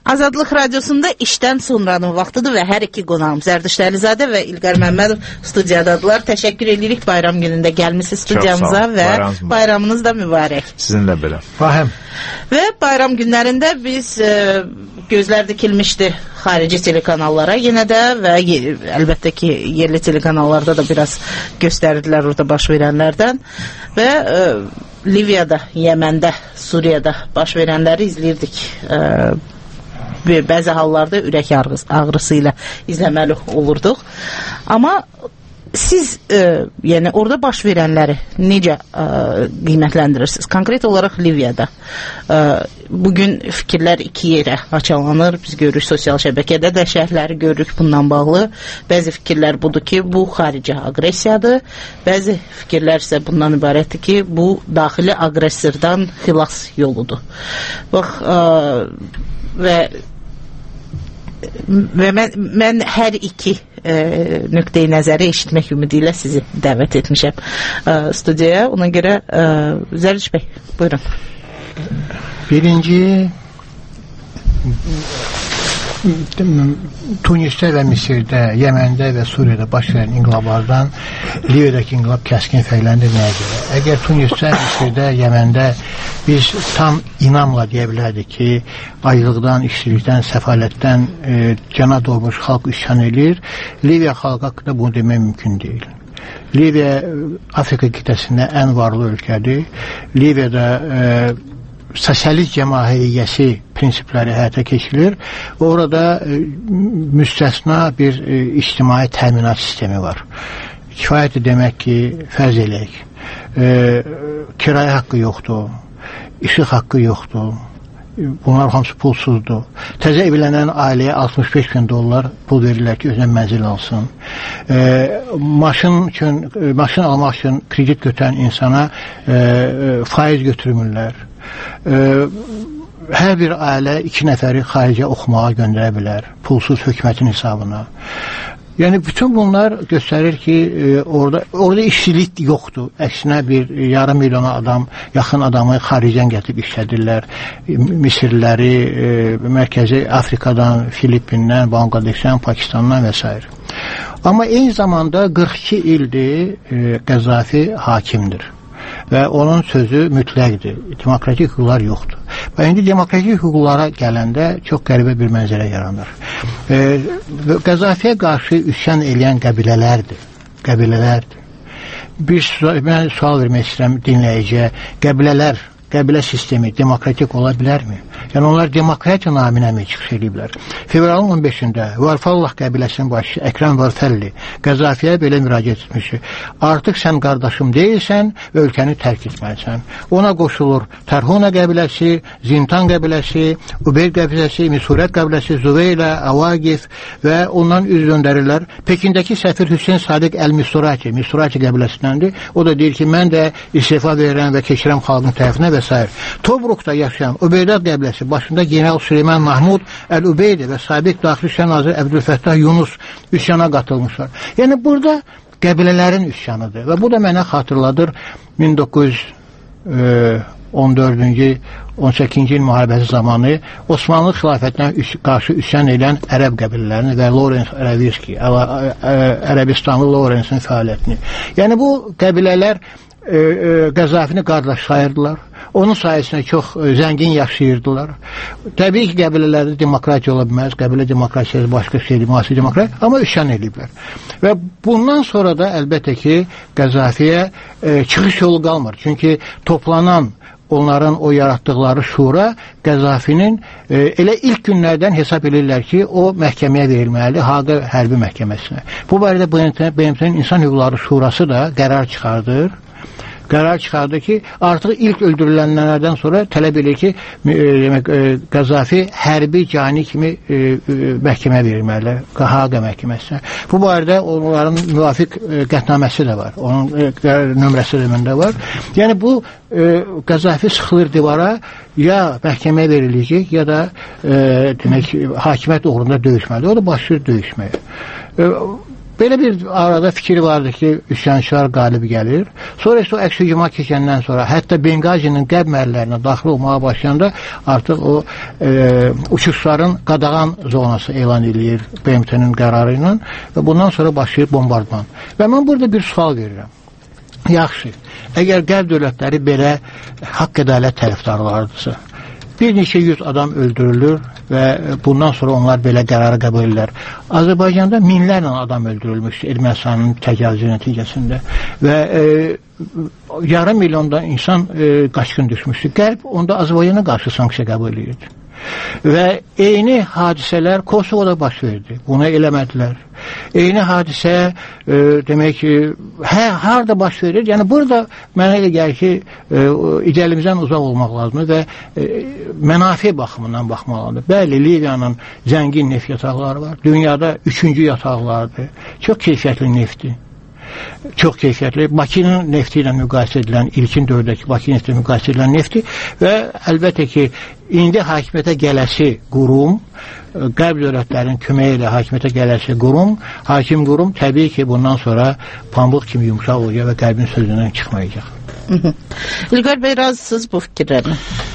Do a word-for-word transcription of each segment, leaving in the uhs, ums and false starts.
Azadlıq Radiosunda işdən sonranın vaxtıdır və hər iki qonağım Zərdüşt Əlizadə və İlqar Məmmədov studiyadadılar. Təşəkkür edirik bayram günündə gəlmisiniz studiyamıza və bayramınız da mübarək. Sizinlə belə. Fahim. Və bayram günlərində biz e, gözlər dikilmişdi xarici telekanallara yenə də və əlbəttə ki yerli telekanallarda da biraz göstərdilər orada baş verənlərdən və e, Liviyada, Yəməndə, Suriyada baş verənləri izləyirdik. E, bəzi hallarda ürək ağrısı ilə izləməli olurduq. Amma siz e, yəni orada baş verənləri necə e, qiymətləndirirsiniz? Konkret olaraq Liviyada e, bugün fikirlər iki yerə açıqlanır. Biz görürük sosial şəbəkədə də şərhləri görürük bundan bağlı. Bəzi fikirlər budur ki, bu xarici aqressiyadır. Bəzi fikirlər isə bundan ibarətdir ki, bu daxili aqressordan xilas yoludur. Bax, e, və və mən, mən hər iki e, nöqteyi nəzəri eşitmək ümidi ilə sizi dəvət etmişəm e, studiyaya. Ona görə e, Zərdüşt bəy, buyurun. Birinci Tunisdə və Misirdə, Yəməndə və Suriyada baş verən inqilablardan Liviyadakı inqilab kəskin fərqləndir nəyə görə? Əgər Tunisdə, Misirdə, Yəməndə biz tam inamla deyə bilərdik ki, aclıqdan, işsizlikdən, səfalətdən e, cana doğmuş xalq üsyan edir. Liviya xalqı haqqında bunu demək mümkün deyil. Liviya Afrika qitəsində ən varlı ölkədir. Liviyada e, sosialist cəmahiyyəsi prinsipləri həyata keçirilir. Orada e, müstəsna bir e, ictimai təminat sistemi var. Kifayətdir demək ki, fərz eləyək. E, kirayə haqqı yoxdur, işıq haqqı yoxdur. Bunlar hamısı pulsuzdur. Təzə evlənən ailəyə altmış beş min dollar pul verirlər ki, özünə mənzil alsın. E, maşın üçün, e, maşın almaq üçün kredit götürən insana e, e, faiz götürmürlər. E, hər bir ailə iki nəfəri xaricə oxumağa göndərə bilər, pulsuz hökumətin hesabına. Yəni bütün bunlar göstərir ki, e, orada orada işçilik yoxdur. Əksinə bir e, yarım milyona adam, yaxın adamı xaricdən gətirib işlədirlər. E, Misirliləri, e, Mərkəzi Afrikadan, Filippindən, Banqladeşdən, Pakistandan və s. Amma eyni zamanda qırx iki ildir e, Qəzzafi hakimdir. Və onun sözü mütləqdir. Demokratik hüquqlar yoxdur. Və indi demokratik hüquqlara gələndə çox qəribə bir mənzərə yaranır. E, Qəzzafiyə qarşı üsyan eləyən qəbilələrdir. Qəbilələrdir. Bir mən sual vermək istəyirəm dinləyiciyə. Qəbilələr, qəbilə sistemi demokratik ola bilərmi? Yəni onlar demokratiya naminə mi çıxış ediblər? Fevralın on beşində Varfallah qəbiləsinin başçısı Əkrəm Varfəlli Qəzzafiyə belə müraciət etmişdi. Artıq sən qardaşım deyilsən və ölkəni tərk etməlisən. Ona qoşulur Tərhuna qəbiləsi, Zintan qəbiləsi, Ubeyr qəbiləsi, Misurət qəbiləsi, Zuveylə, Avagif və ondan üz göndərirlər. Pekindəki səfir Hüseyn Sadiq Əl-Misturati, Misturati qəbiləsindəndir. O da deyir ki, mən də istifa verirəm və keçirəm xalqın tərəfinə və s. Tobrukda yaşayan Ubeydat qəbiləsi başında General Süleyman Mahmud Əl-Ubeydi və sabiq Daxili İşlər naziri Əbdülfəttah Yunus üsyana qatılmışlar. Yəni burada qəbilələrin üsyanıdır və bu da mənə xatırladır min doqquz yüz on dördüncü on səkkizinci il müharibəsi zamanı Osmanlı xilafətinə üs qarşı üsyan edən ərəb qəbilələrini və Lawrence Ərəviski, Ərəbistanlı Lawrence'in fəaliyyətini. Yəni bu qəbilələr e, e, Qəzzafini qardaş sayırdılar. Onun sayəsində çox e, zəngin yaşayırdılar. Təbii ki, qəbilələrdə demokratiya ola bilməz. Qəbilə demokratiyası başqa şeydir, müasir demokratiya, amma üsyan ediblər. Və bundan sonra da əlbəttə ki, Qəzzafiyə e, çıxış yolu qalmır. Çünki toplanan onların o yaratdıqları şura Qəzzafinin e, elə ilk günlərdən hesab edirlər ki, o məhkəməyə verilməli, Haqa hərbi məhkəməsinə. Bu barədə B M T-nin İnsan Hüquqları Şurası da qərar çıxardır. Qərar çıxardı ki, artıq ilk öldürülənlərdən sonra tələb edir ki, e, Qəzzafi hərbi cani kimi e, e, məhkəmə verilməli, Haqa məhkəməsinə. Bu barədə onların müvafiq e, qətnaməsi də var, onun e, nömrəsi də məndə var. Yəni bu e, Qəzzafi sıxılır divara, ya məhkəməyə veriləcək, ya da e, demək, hakimiyyət uğrunda döyüşməli. O da başlayır döyüşməyə. E, Belə bir arada fikir vardı ki, üsyançılar qalib gəlir. Sonra isə o əks hücuma keçəndən sonra, hətta Bengazinin qərb məhəllərinə daxil olmağa başlayanda artıq o e, uçuşların qadağan zonası elan edir B M T-nin qərarı ilə və bundan sonra başlayır bombardman. Və mən burada bir sual verirəm. Yaxşı, əgər qərb dövlətləri belə haqq ədalət tərəfdarlarıdırsa, bir neçə yüz adam öldürülür və bundan sonra onlar belə qərarı qəbul edirlər. Azərbaycanda minlərlə adam öldürülmüşdür Ermənistanın təcavüzü nəticəsində və e, yarım milyonda insan e, qaçqın düşmüşdür. Qərb onda Azərbaycana qarşı sanksiya qəbul edirdi. Və eyni hadisələr Kosovoda baş verdi. Bunu eləmədilər. Eyni hadisə e, demək ki, hə, harada baş verir? Yəni burada mənə elə gəlir ki, e, idealimizdən uzaq olmaq lazımdır və e, mənafi baxımından baxmaq lazımdır. Bəli, Liviyanın zəngin neft yataqları var. Dünyada üçüncü yataqlardır. Çox keyfiyyətli neftdir. Çox keyfiyyətli. Bakının nefti ilə müqayisə edilən, ilkin dövrdəki Bakı nefti ilə müqayisə edilən nefti və əlbəttə ki, indi hakimiyyətə gələsi qurum, qərb dövlətlərinin köməyi ilə hakimiyyətə gələsi qurum, hakim qurum təbii ki, bundan sonra pambıq kimi yumuşaq olacaq və qərbin sözündən çıxmayacaq. İlqar bəy, razısınız bu fikirlərlə?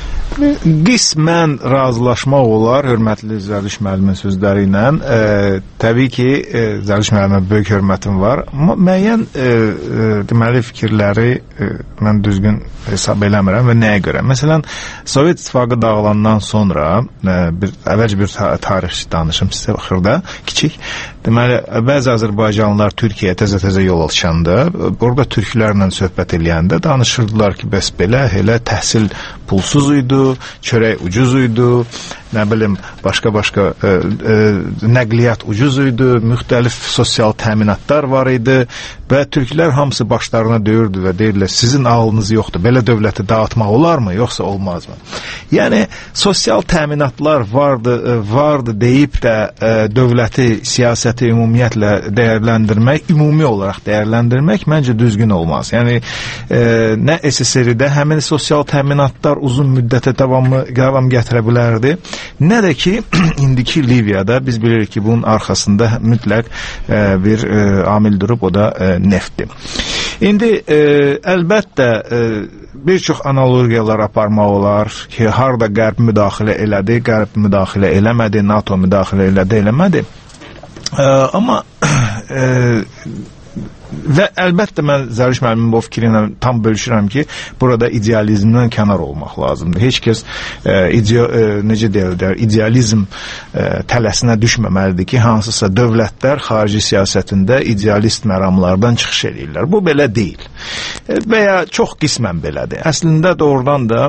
Qismən razılaşmaq olar, hörmətli Zərdiş müəllimin sözləri ilə. E, təbii ki, e, Zərdiş müəllimə böyük hörmətim var. Amma müəyyən e, e, deməli fikirləri e, mən düzgün hesab eləmirəm və nəyə görə? Məsələn, Sovet İttifaqı dağılandan sonra e, bir, əvvəlcə bir tarix danışım sizə xırda, kiçik. Deməli, bəzi Azərbaycanlılar Türkiyəyə təzə-təzə yol alışanda, orada türklərlə söhbət eləyəndə danışırdılar ki, bəs belə, elə təhsil pulsuz idi, çörək ucuz idi, nə bilim, başqa-başqa e, e, nəqliyyat ucuz idi, müxtəlif sosial təminatlar var idi və türklər hamısı başlarına döyürdü və deyirlər, sizin ağlınız yoxdur, belə dövləti dağıtmaq olarmı, yoxsa olmazmı? Yəni, sosial təminatlar vardı, vardı deyib də e, dövləti, siyasəti ümumiyyətlə dəyərləndirmək, ümumi olaraq dəyərləndirmək məncə düzgün olmaz. Yəni, e, nə S S R-də həmin sosial təminatlar uzun müddətə davamlı davam gətirə bilərdi, nə də ki, indiki Liviyada biz bilirik ki, bunun arxasında mütləq e, bir e, amil durub, o da e, neftdir. İndi e, əlbəttə e, bir çox analogiyalar aparmaq olar ki, harada qərb müdaxilə elədi, qərb müdaxilə eləmədi, NATO müdaxilə elədi, eləmədi. E, amma e, və əlbəttə mən Zərdiş müəllimin bu fikri ilə tam bölüşürəm ki, burada idealizmdən kənar olmaq lazımdır. Heç kəs e, ideo, e, necə deyirlər, idealizm e, tələsinə düşməməlidir ki, hansısa dövlətlər xarici siyasətində idealist məramlardan çıxış edirlər. Bu belə deyil. E, və ya çox qismən belədir. Əslində doğrudan da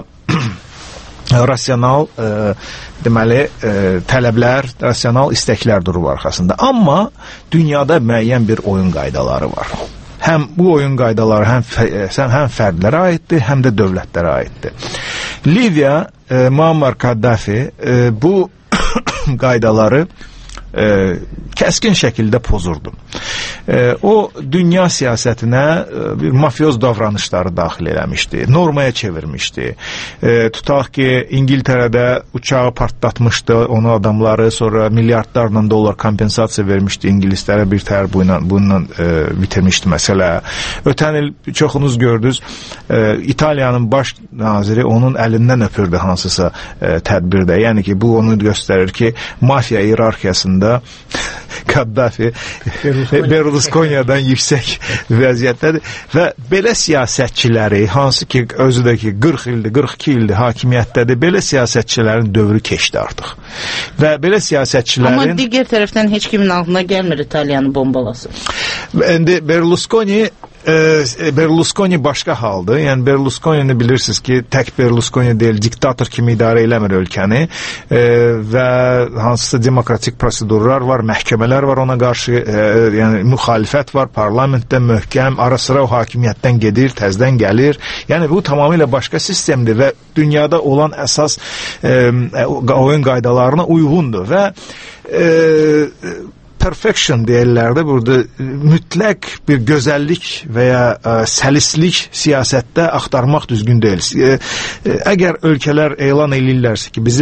rasional e, deməli e, tələblər, rasional istəklər durur arxasında. Amma dünyada müəyyən bir oyun qaydaları var. Həm bu oyun qaydaları həm, həm fərdlərə aiddir, həm də dövlətlərə aiddir. Liviya, e, Muammar Kaddafi e, bu qaydaları e, kəskin şəkildə pozurdu. E, o dünya siyasətinə e, bir mafyoz davranışları daxil eləmişdi, normaya çevirmişdi. E, tutaq ki, İngiltərədə uçağı partlatmışdı, onu adamları, sonra milyardlarla dollar kompensasiya vermişdi İngilislərə, bir təhər bununla, bununla e, bitirmişdi məsələ. Ötən il çoxunuz gördünüz, e, İtaliyanın baş naziri onun əlindən öpürdü hansısa e, tədbirdə. Yəni ki, bu onu göstərir ki, mafiya hierarxiyasında Kaddafi Berlusconi'dən yüksək vəziyyətdədir və belə siyasətçiləri, hansı ki özü də ki qırx ildir, qırx iki ildir hakimiyyətdədir, belə siyasətçilərin dövrü keçdi artıq. Və belə siyasətçilərin... Amma digər tərəfdən heç kimin ağlına gəlmir İtaliyanı bombalası. İndi Berlusconi Berlusconi başqa haldır. Yəni Berlusconi bilirsiniz ki, tək Berlusconi deyil, diktator kimi idarə eləmir ölkəni e, və hansısa demokratik prosedurlar var, məhkəmələr var ona qarşı, e, yəni müxalifət var, parlamentdə möhkəm, ara sıra o hakimiyyətdən gedir, təzdən gəlir. Yəni bu tamamilə başqa sistemdir və dünyada olan əsas e, oyun qaydalarına uyğundur və e, perfection deyirlər də burada mütləq bir gözəllik və ya ə, səlislik siyasətdə axtarmaq düzgün deyil. Ə, ə, əgər ölkələr elan edirlərsə ki, bizim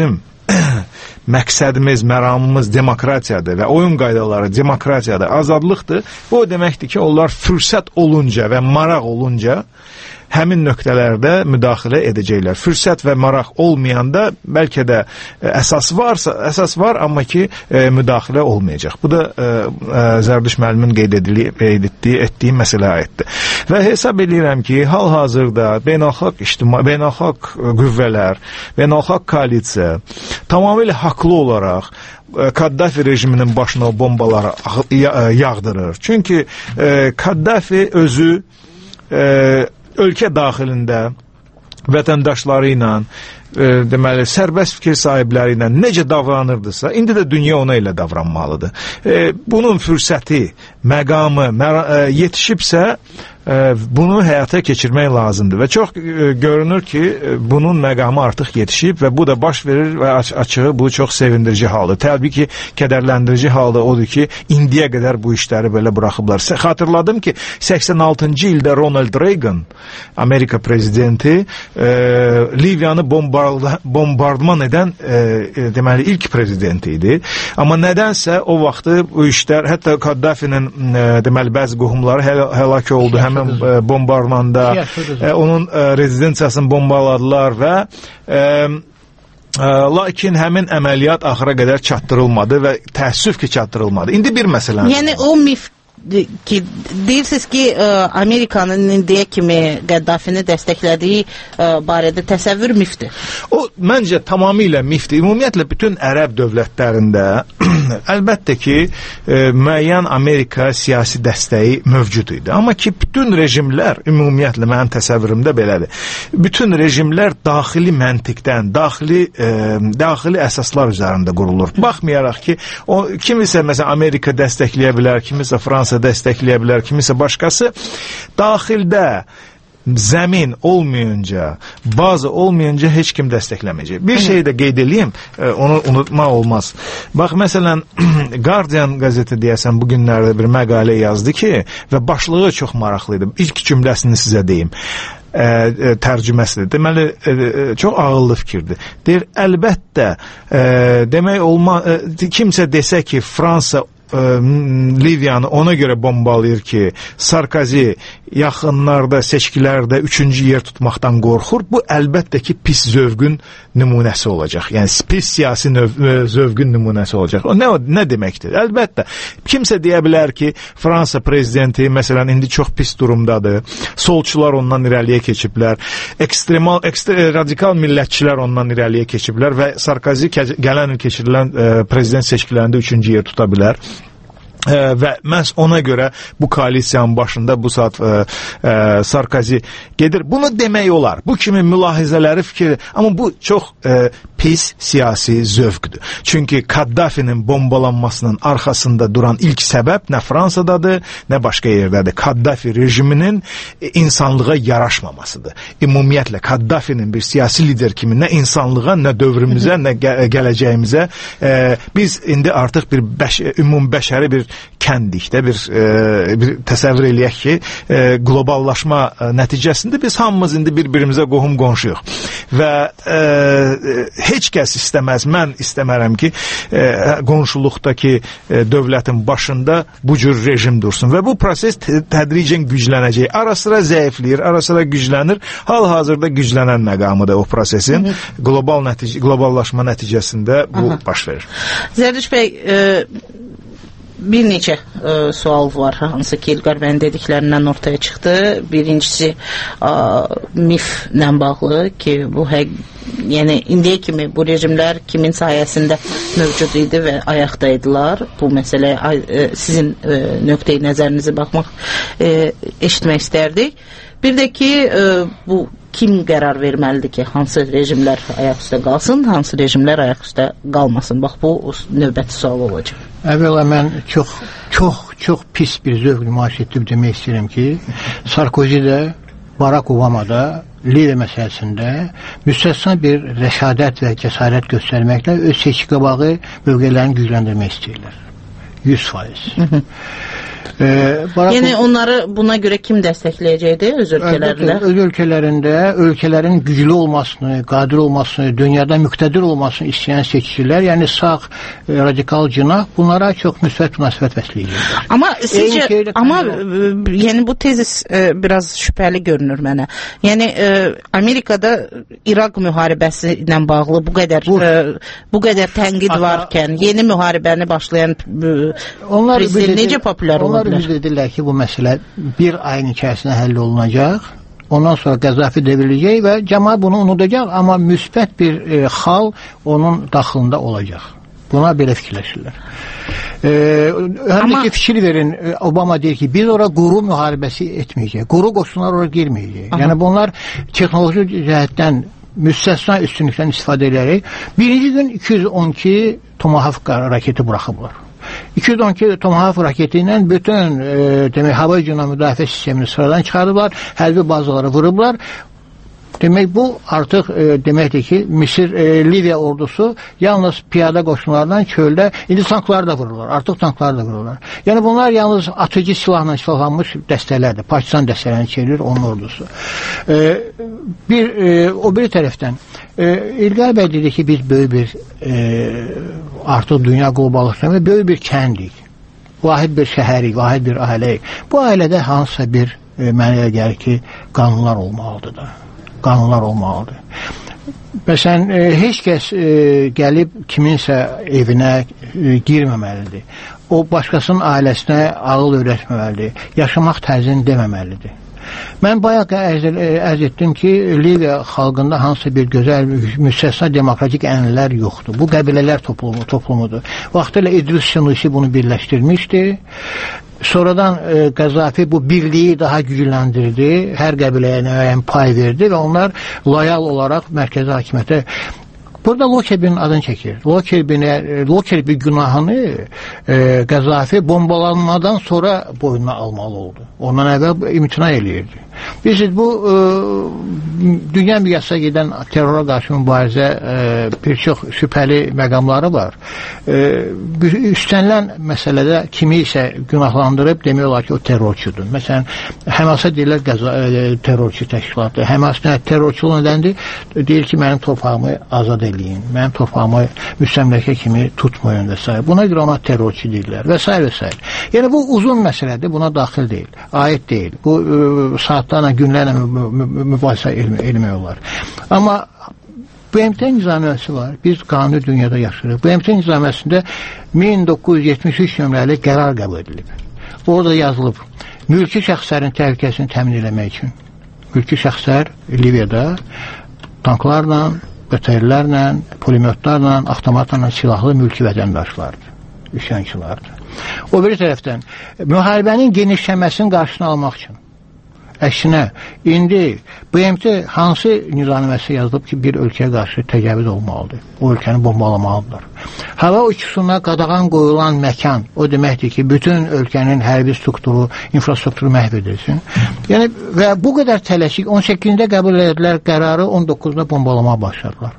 məqsədimiz, məramımız demokratiyadır və oyun qaydaları demokratiyadır, azadlıqdır, bu o deməkdir ki, onlar fürsət olunca və maraq olunca həmin nöqtələrdə müdaxilə edəcəklər. Fürsət və maraq olmayanda bəlkə də əsas varsa, əsas var, amma ki e, müdaxilə olmayacaq. Bu da e, e, Zərdüşt müəllimin qeyd edildiyi, etdiyi, etdiyi məsələ aiddir. Və hesab edirəm ki, hal-hazırda beynəlxalq ictimai, beynəlxalq qüvvələr, beynəlxalq koalisiya tamamilə haqlı olaraq Kaddafi rejiminin başına o bombaları yağdırır. Çünki e, Kaddafi özü e, ölkə daxilində vətəndaşları ilə, e, deməli, sərbəst fikir sahibləri ilə necə davranırdısa, indi də dünya ona ilə davranmalıdır. E, bunun fürsəti, məqamı məra, e, yetişibsə, e, bunu həyata keçirmək lazımdır və çox e, görünür ki, e, bunun məqamı artıq yetişib və bu da baş verir və aç açığı bu çox sevindirici haldır. Təbii ki, kədərləndirici halda odur ki, indiyə qədər bu işləri belə buraxıblar. Xatırladım ki, səksən altıncı ildə Ronald Reagan, Amerika prezidenti, e, Liviyanı bombarda, bombardman edən e, e, deməli, ilk prezidenti idi. Amma nədənsə o vaxtı bu işlər, hətta Kaddafinin e, deməli, bəzi qohumları həl həlak oldu həmin e, bombardmanda. E, onun e, rezidensiyasını bombaladılar və e, e, lakin həmin əməliyyat axıra qədər çatdırılmadı və təəssüf ki, çatdırılmadı. İndi bir məsələ. Yəni o mif ki, deyirsiniz ki, Amerikanın indiyə kimi Qəddafini dəstəklədiyi barədə təsəvvür mifdir. O, məncə, tamamilə mifdir. Ümumiyyətlə, bütün ərəb dövlətlərində əlbəttə ki, e, müəyyən Amerika siyasi dəstəyi mövcud idi. Amma ki, bütün rejimlər, ümumiyyətlə, mənim təsəvvürümdə belədir. Bütün rejimlər daxili məntiqdən, daxili, e, daxili əsaslar üzərində qurulur. Baxmayaraq ki, o, kimisə, məsələn, Amerika dəstəkləyə bilər, kimisə Fransa dəstəkləyə bilər, kimisə başqası, daxildə zəmin olmayınca, bazı olmayınca heç kim dəstəkləməyəcək. Bir şey də qeyd edeyim, onu unutmaq olmaz. Bax, məsələn, Guardian qəzeti deyəsən bu günlərdə bir məqalə yazdı ki, və başlığı çox maraqlıydı. İlk cümləsini sizə deyim. Ə, ə, tərcüməsidir. Deməli, ə, çox ağıllı fikirdir. Deyir, əlbəttə, ə, demək olma, ə, kimsə desə ki, Fransa Liviyanı ona görə bombalayır ki, Sarkozy yaxınlarda, seçkilərdə üçüncü yer tutmaqdan qorxur. Bu, əlbəttə ki, pis zövqün nümunəsi olacaq. Yəni, pis siyasi növ, zövqün nümunəsi olacaq. O, nə, nə deməkdir? Əlbəttə, kimsə deyə bilər ki, Fransa prezidenti, məsələn, indi çox pis durumdadır. Solçular ondan irəliyə keçiblər. Ekstremal, ekstre, radikal millətçilər ondan irəliyə keçiblər və Sarkozy gələn il keçirilən e, prezident seçkilərində üçüncü yer tuta bilər. Ə, və məhz ona görə bu koalisiyanın başında bu saat ə, ə, Sarkozy gedir. Bunu demək olar. Bu kimi mülahizələri fikir, amma bu çox ə, pis siyasi zövqdür. Çünki Kaddafinin bombalanmasının arxasında duran ilk səbəb nə Fransadadır, nə başqa yerdədir. Kaddafi rejiminin insanlığa yaraşmamasıdır. Ümumiyyətlə, Kaddafinin bir siyasi lider kimi nə insanlığa, nə dövrümüzə, nə gəl gələcəyimizə ə, biz indi artıq bir bəş ümum bəşəri bir kəndikdə bir, e, bir təsəvvür eləyək ki, e, qloballaşma e, nəticəsində biz hamımız indi bir-birimizə qohum qonşuyuq və e, heç kəs istəməz, mən istəmərəm ki, e, qonşuluqdakı e, dövlətin başında bu cür rejim dursun və bu proses tədricən güclənəcək. Ara sıra zəifləyir, ara sıra güclənir. Hal-hazırda güclənən məqamıdır o prosesin. Hı -hı. Qlobal nəticə, globallaşma nəticəsində bu Aha. baş verir. Zərdüşt bəy, e bir neçə ə, sual var, hansı ki, İlqar bəyin dediklərindən ortaya çıxdı. Birincisi, ə, miflə bağlı ki, bu həq, yəni indiyə kimi bu rejimlər kimin sayəsində mövcud idi və ayaqdaydılar. Bu məsələyə ə, sizin ə, nöqteyi nəzərinizi baxmaq, ə, eşitmək istərdik. Bir də ki, ə, bu kim qərar verməlidir ki, hansı rejimlər ayaq üstə qalsın, hansı rejimlər ayaq üstə qalmasın? Bax, bu növbəti sual olacaq. Əvvəla mən çox, çox, çox pis bir zövq nümayiş etdim demək istəyirəm ki, Sarkozy'də, Barack Obama'da, Liviya məsələsində müstəsna bir rəşadət və cəsarət göstərməklə öz seçki qabağı bölgələrini gücləndirmək istəyirlər. yüz faiz. E, yəni onları buna görə kim dəstəkləyəcəkdi öz ölkələrində? Öz ölkələrində ölkələrin güclü olmasını, qadir olmasını, dünyada müqtədir olmasını istəyən seçicilər, yəni sağ e, radikal cinah bunlara çox müsbət münasibət bəsləyirlər. Amma sizcə, amma e, yəni bu tezis e, biraz şübhəli görünür mənə. Yəni e, Amerikada İraq müharibəsi ilə bağlı bu qədər bu, e, bu qədər tənqid ata, varkən, yeni müharibəni başlayan e, onlar prezident necə populyar ola bilər? Onlar bildirdirlər ki, bu məsələ bir ayın içərisində həll olunacaq. Ondan sonra Qəzzafi devriləcək və cəmaət bunu unudacaq, amma müsbət bir e, xal onun daxilində olacaq. Buna belə fikirləşirlər. E, həm amma... də ki, fikir verin, Obama deyir ki, biz ora quru müharibəsi etməyəcək. Quru qoşunlar ora girməyəcək. Yəni bunlar texnoloji cəhətdən müstəsna üstünlükdən istifadə edərək birinci gün iki yüz on iki Tomahawk raketi buraxıblar. iki yüz on iki Tomahawk raketi ilə bütün e, demək, hava hücumundan müdafiə sistemini sıradan çıxardıblar, hərbi bazaları vurublar. Demək, bu artıq e, deməkdir ki, Misir, e, Liviya ordusu yalnız piyada qoşunlardan çöldə, indi tanklar da vururlar, artıq tanklar da vururlar. Yəni bunlar yalnız atıcı silahla silahlanmış dəstələrdir, Pakistan dəstələrini çevirir onun ordusu. E, bir, e, o bir tərəfdən, e, İlqar bəy dedi ki, biz böyük bir e, artıq dünya qloballıqlarında böyük bir kəndik, vahid bir şəhərik, vahid bir ailəyik. Bu ailədə hansısa bir e, mənə gəlir ki, qanunlar olmalıdır da. Qanunlar olmalıdır. Məsələn, e, heç kəs e, gəlib kiminsə evinə e, girməməlidir. O, başqasının ailəsinə ağıl öyrətməməlidir. Yaşamaq tərzini deməməlidir. Mən bayaq ərz etdim ki, Liviya xalqında hansısa bir gözəl, müstəsna demokratik ənənələr yoxdur. Bu qəbilələr toplumu, toplumudur. Vaxtilə İdris Şənusi bunu birləşdirmişdi. Sonradan e, Qəzzafi bu birliyi daha gücləndirdi, hər qəbiləyə müəyyən pay verdi və onlar loyal olaraq mərkəzi hakimiyyətə. Burada Lokerbinin adını çəkir. Lokerbinin Lokerbi günahını e, Qəzzafi bombalanmadan sonra boynuna almalı oldu. Ondan əvvəl imtina eləyirdi. Bilirsiniz, bu e, dünya miqyasına gedən terrora qarşı mübarizə e, bir çox şübhəli məqamları var. E, üstənilən məsələdə kimi isə günahlandırıb demək olar ki, o terrorçudur. Məsələn, Həmasa deyirlər qəza, e, terrorçu təşkilatı. Həmas nə terrorçuluq nədəndir? Deyir ki, mənim torpağımı azad eləyin, mənim torpağımı müstəmləkə kimi tutmayın və s. Buna görə ona terrorçu deyirlər və s. və s. Yəni bu uzun məsələdir, buna daxil deyil, aid deyil. Bu e, saatlarla, günlərlə mübahisə eləmək olar. Amma B M T nizamiyyəsi var. Biz qanuni dünyada yaşayırıq. B M T nizamiyyəsində min doqquz yüz yetmiş üç nömrəli qərar qəbul edilib. Orada yazılıb, mülki şəxslərin təhlükəsini təmin eləmək üçün. Mülki şəxslər Liviyada tanklarla, bəterilərlə, pulemyotlarla, avtomatlarla silahlı mülki vətəndaşlardır, üsyançılardır. O bir tərəfdən, müharibənin genişlənməsinin qarşısını almaq üçün. Əksinə, indi B M T hansı nizamiyyəsi yazılıb ki, bir ölkəyə qarşı təcavüz olmalıdır? O ölkəni bombalamalıdırlar. Hava uçuşuna qadağan qoyulan məkan, o deməkdir ki, bütün ölkənin hərbi strukturu, infrastrukturu məhv edilsin. Yəni, və bu qədər tələşik, on səkkizində qəbul edilər qərarı, on doqquzunda bombalamağa başladılar.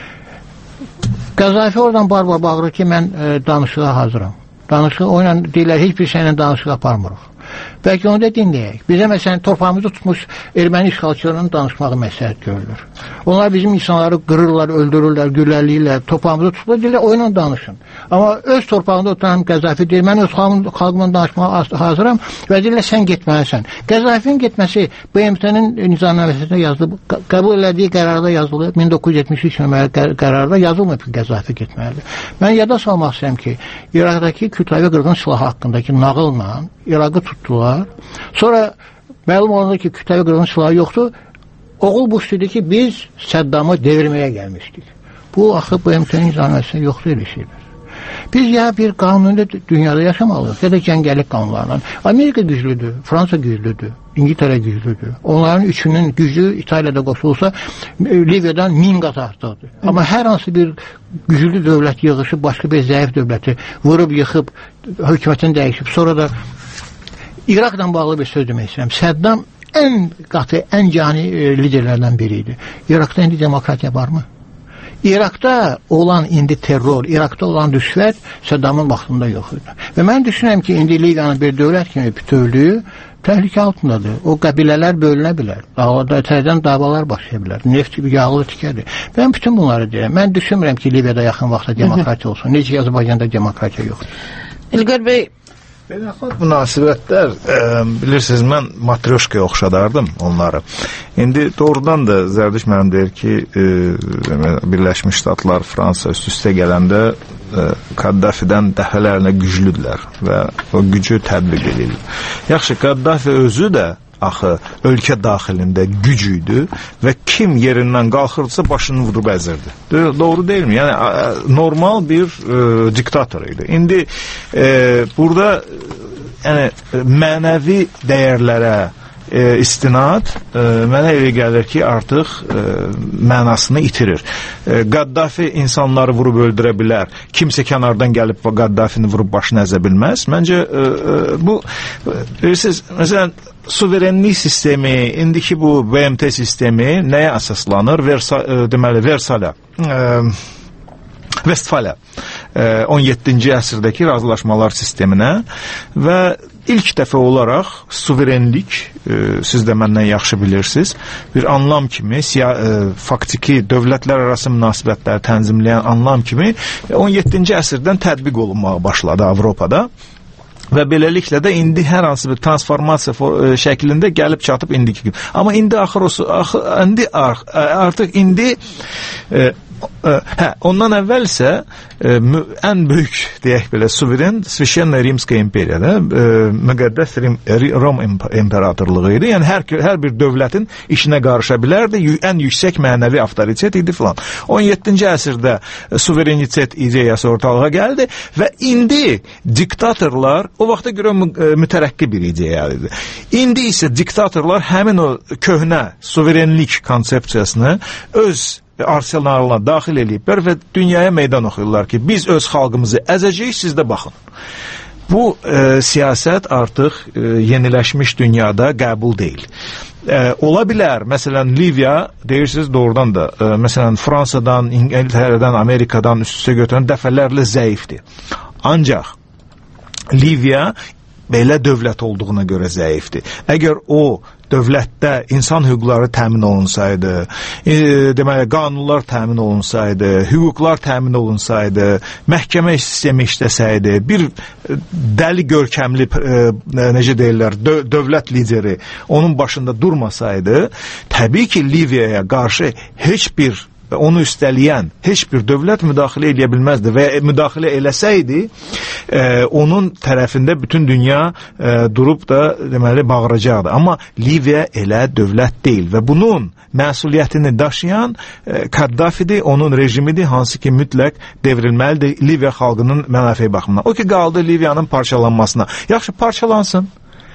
Qəzzafi oradan bar-bar bağırır ki, mən e, danışığa hazıram. Danışıq, o ilə deyirlər, heç bir şeylə danışıq aparmırıq. Bəlkə onu da dinləyək. Bizə məsələn torpağımızı tutmuş erməni işğalçılarının danışmağı məsləhət görülür. Onlar bizim insanları qırırlar, öldürürlər, gülləliyirlər, torpağımızı tuturlar, deyirlər, o ilə danışın. Amma öz torpağında oturan Qəzzafi deyir, mən öz xalqımla danışmağa hazıram və deyirlər, sən getməlisən. Qəzzafinin getməsi B M T-nin nizamiyyəsində yazılıb, qəbul elədiyi qərarda yazılıb, min doqquz yüz yetmiş üç nömrəli qərarda yazılmayıb ki, Qəzzafi getməlidir. Mən yada salmaq istəyirəm ki, İraqdakı kütləvi qırğın silahı haqqındakı nağılla İraqı tutdular. Sonra məlum olundu ki, kütləvi qırğın silahı yoxdur. Oğul Bush dedi ki, biz Səddamı devirməyə gəlmişdik. Bu, axı B M T-nin nizamiyyəsində yoxdur elə şeylər. Biz ya bir qanuni dünyada yaşamalıyıq, ya da cəngəllik qanunlarla. Amerika güclüdür, Fransa güclüdür, İngiltərə güclüdür. Onların üçünün gücü İtaliyada qoşulsa Liviyadan min qat artıqdır. Amma hər hansı bir güclü dövlət yığışıb, başqa bir zəif dövləti vurub, yıxıb, hökumətini dəyişib, sonra da İraqla bağlı bir söz demək istəyirəm. Səddam ən qatı, ən cani e, liderlərdən biri idi. İraqda indi demokratiya varmı? İraqda olan indi terror, İraqda olan rüşvət Saddamın vaxtında yox idi. Və mən düşünürəm ki, indi Liviyanın bir dövlət kimi bütövlüyü təhlükə altındadır. O qəbilələr bölünə bilər. Dağlarda təzədən davalar başlaya bilər. Neft gibi yağlı tikədir. Mən bütün bunları deyirəm. Mən düşünmürəm ki, Liviyada yaxın vaxtda demokratiya olsun. Necə ki, Azərbaycanda demokratiya yoxdur. İlqar bəy, beynəlxalq münasibətlər, e, bilirsiniz, mən matryoşkaya oxşadardım onları. İndi doğrudan da Zərdiş müəllim deyir ki, e, Birləşmiş Ştatlar, Fransa üst-üstə gələndə e, Kaddafidən dəfələrlə güclüdülər və o gücü tətbiq edirlər. Yaxşı, Kaddafi özü də axı ölkə daxilində güc idi və kim yerindən qalxırsa başını vurub əzirdi. Doğru deyilmi? Yəni normal bir e, diktator idi. İndi e, burada yəni mənəvi dəyərlərə e, istinad e, mənə elə gəlir ki, artıq e, mənasını itirir. E, Gaddafi insanları vurub öldürə bilər. Kimsə kənardan gəlib Gaddafini vurub başını əzə bilməz. Məncə e, e, bu bilirsiniz, məsələn suverenlik sistemi, indiki bu B M T sistemi nəyə əsaslanır? Versa, e, deməli, Versalya, e, Vestfalya e, on yeddinci əsrdəki razılaşmalar sisteminə və ilk dəfə olaraq suverenlik, e, siz də məndən yaxşı bilirsiniz, bir anlam kimi, siya, e, faktiki dövlətlər arası münasibətləri tənzimləyən anlam kimi on yeddinci əsrdən tətbiq olunmağa başladı Avropada. Və beləliklə də indi hər hansı bir transformasiya şəklində gəlib çatıb indiki kimi. Amma indi axır, axır indi artıq indi e, hə, ondan əvvəl isə e, ən böyük, deyək belə, suveren Svişenna Rimska imperiyada e, müqəddəs Rim, Rom imperatorluğu idi. Yəni hər, hər bir dövlətin işinə qarışa bilərdi. Ən yüksək mənəvi avtoritet idi filan. on yeddinci əsrdə suverenitet ideyası ortalığa gəldi və indi diktatorlar o vaxta görə mütərəqqi bir ideya idi. İndi isə diktatorlar həmin o köhnə suverenlik konsepsiyasını öz arsenalına daxil eləyiblər və dünyaya meydan oxuyurlar ki, biz öz xalqımızı əzəcəyik, siz də baxın. Bu e, siyasət artıq e, yeniləşmiş dünyada qəbul deyil. E, ola bilər, məsələn, Liviya, deyirsiniz doğrudan da, e, məsələn, Fransadan, İngiltərədən, Amerikadan üst-üstə götürən dəfələrlə zəifdir. Ancaq Liviya belə dövlət olduğuna görə zəifdir. Əgər o dövlətdə insan hüquqları təmin olunsaydı, e, deməli, qanunlar təmin olunsaydı, hüquqlar təmin olunsaydı, məhkəmə sistemi işləsəydi, bir dəli görkəmli, e, necə deyirlər, dö dövlət lideri onun başında durmasaydı, təbii ki, Liviyaya qarşı heç bir onu üstələyən heç bir dövlət müdaxilə edə bilməzdi və müdaxilə eləsəydi, e, onun tərəfində bütün dünya e, durub da deməli bağıracaqdı. Amma Liviya elə dövlət deyil və bunun məsuliyyətini daşıyan e, Kaddafidir, onun rejimidir, hansı ki mütləq devrilməlidir Liviya xalqının mənafeyi baxımından. O ki qaldı Liviyanın parçalanmasına. Yaxşı, parçalansın.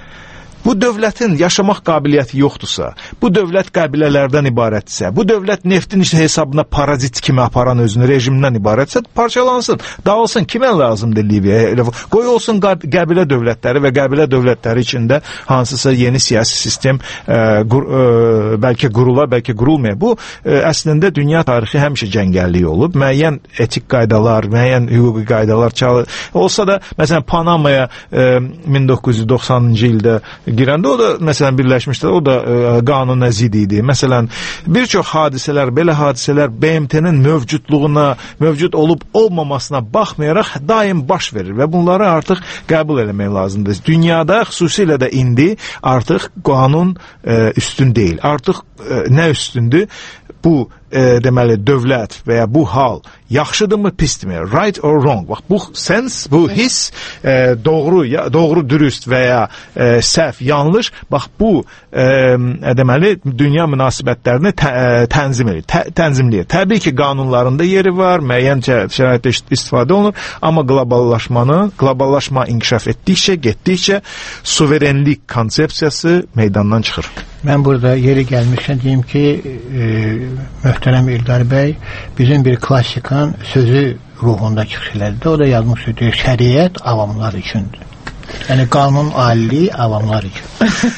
Bu dövlətin yaşamaq qabiliyyəti yoxdursa, bu dövlət qəbilələrdən ibarətsə, bu dövlət neftin hesabına parazit kimi aparan özünü rejimdən ibarətsə, parçalansın, dağılsın. Kimə lazımdır Liviyaya? Qoy olsun qəbilə dövlətləri və qəbilə dövlətləri içində hansısa yeni siyasi sistem e, qur, e, bəlkə qurula, bəlkə qurulmaya. Bu e, əslində dünya tarixi həmişə cəngəllik olub. Müəyyən etik qaydalar, müəyyən hüquqi qaydalar çalır. Olsa da, məsələn, Panamaya e, min doqquz yüz doxsanıncı ildə girəndə o da, məsələn, birləşmişlər, o da e, qanuna zid idi. Məsələn, bir çox hadisələr, belə hadisələr B M T-nin mövcudluğuna, mövcud olub olmamasına baxmayaraq daim baş verir və bunları artıq qəbul eləmək lazımdır. Dünyada, xüsusilə də indi artıq qanun e, üstün deyil. Artıq e, nə üstündür? Bu e, deməli dövlət və ya bu hal yaxşıdırmı, pisdirmi? Right or wrong? Bax, bu sens, bu his e, doğru, ya, doğru dürüst və ya e, səhv, yanlış. Bax, bu e, deməli dünya münasibətlərini tə, e, tənzim edir, tə, tənzimləyir. Təbii ki, qanunlarında yeri var, müəyyən şəraitdə istifadə olunur, amma qloballaşmanı, qloballaşma inkişaf etdikcə, getdikcə suverenlik konsepsiyası meydandan çıxır. Mən burada yeri gəlmişdən deyim ki, e, möhtərəm İlqar bəy bizim bir klassikan sözü ruhunda çıxış elədi. O da yazmış idi, şəriət avamlar üçündür. Yəni qanun aliliyi avamlar üçün.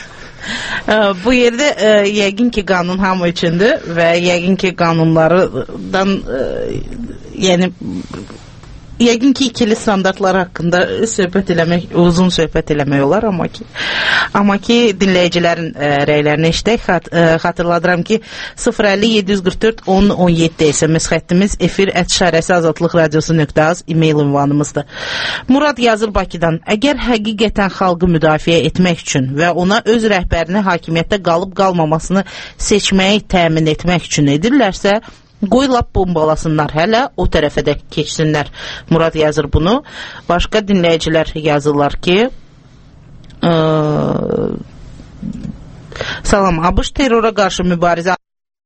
Bu yerdə ə, yəqin ki, qanun hamı üçündür və yəqin ki, qanunlardan ə, yəni yəqin ki, ikili standartlar haqqında söhbət eləmək, uzun söhbət eləmək olar, amma ki, amma ki dinləyicilərin ə, rəylərini eşidək. Xat, ə, xatırladıram ki, sıfır əlli yeddi yüz qırx dörd on on yeddi S M S xəttimiz, efir ət işarəsi azadlıq radiosu nöqtə az e-mail ünvanımızdır. Murad yazır Bakıdan. Əgər həqiqətən xalqı müdafiə etmək üçün və ona öz rəhbərini hakimiyyətdə qalıb qalmamasını seçməyi təmin etmək üçün edirlərsə, qoy lap bombalasınlar, hələ o tərəfə də keçsinlər. Murad yazır bunu. Başqa dinləyicilər yazırlar ki, ə, salam, ABŞ terrora qarşı mübarizə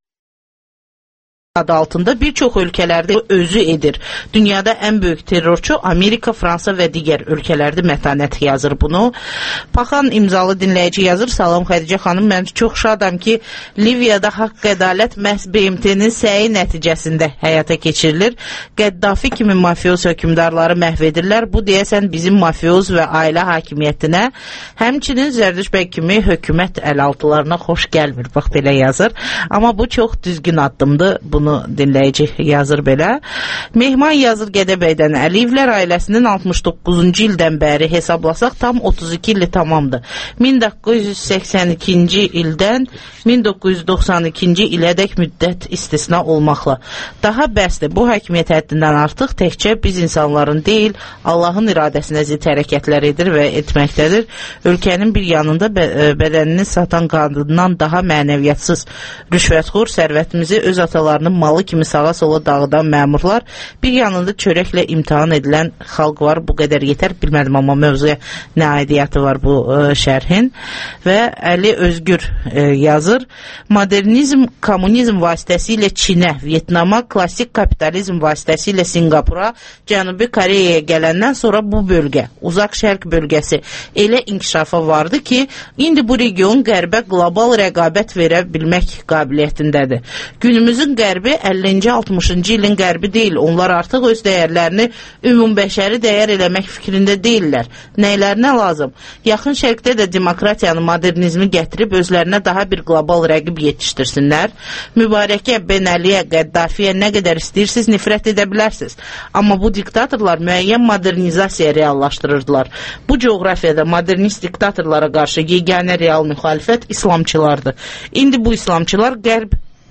adı altında bir çox ölkələrdə özü edir. Dünyada ən böyük terrorçu Amerika, Fransa və digər ölkələrdə mətanət yazır bunu. Paxan imzalı dinləyici yazır. Salam Xədicə xanım, mən çox şadam ki, Liviyada haqq ədalət məhz B M T-nin səyi nəticəsində həyata keçirilir. Qəddafi kimi mafioz hökümdarları məhv edirlər. Bu deyəsən bizim mafioz və ailə hakimiyyətinə, həmçinin Zərdüş bəy kimi hökumət əlaltılarına xoş gəlmir. Bax, belə yazır. Amma bu çox düzgün addımdır. Bunu dinləyici yazır belə. Mehman yazır Gədəbəydən. Əliyevlər ailəsinin altmış doqquzuncu ildən bəri hesablasaq tam otuz iki ili tamamdır. min doqquz yüz səksən ikinci ildən min doqquz yüz doxsan ikinci ilədək müddət istisna olmaqla. Daha bəsdir. Bu hakimiyyət həddindən artıq təkcə biz insanların deyil, Allahın iradəsinə zid hərəkətlər edir və etməkdədir. Ölkənin bir yanında bədənini satan qadından daha mənəviyyatsız, rüşvətxor sərvətimizi öz atalarının malı kimi sağa sola dağıdan məmurlar, bir yanında çörəklə imtahan edilən xalq var. Bu qədər yetər, bilmədim, amma mövzuya nə aidiyyatı var bu ə, şərhin. Və Əli Özgür ə, yazır. Modernizm, kommunizm vasitəsilə Çinə, Vietnama, klassik kapitalizm vasitəsilə Singapura, Cənubi Koreyaya gələndən sonra bu bölgə, uzaq şərq bölgəsi elə inkişafa vardı ki, indi bu region qərbə qlobal rəqabət verə bilmək qabiliyyətindədir. Günümüzün qərbi əllinci altmışıncı ilin qərbi deyil. Onlar artıq öz dəyərlərini ümumbəşəri dəyər eləmək fikrində deyirlər. Nəylərinə lazım? Yaxın şərqdə də demokratiyanı, modernizmi gətirib özlərinə daha bir qlobal rəqib yetişdirsinlər. Mübarəkə, Ben Əliyə, Qəddafiyə nə qədər istəyirsiniz nifrət edə bilərsiniz. Amma bu diktatorlar müəyyən modernizasiya reallaşdırırdılar. Bu coğrafiyada modernist diktatorlara qarşı yeganə real müxalifət İslamçılardır. İndi bu İslamçılar qərb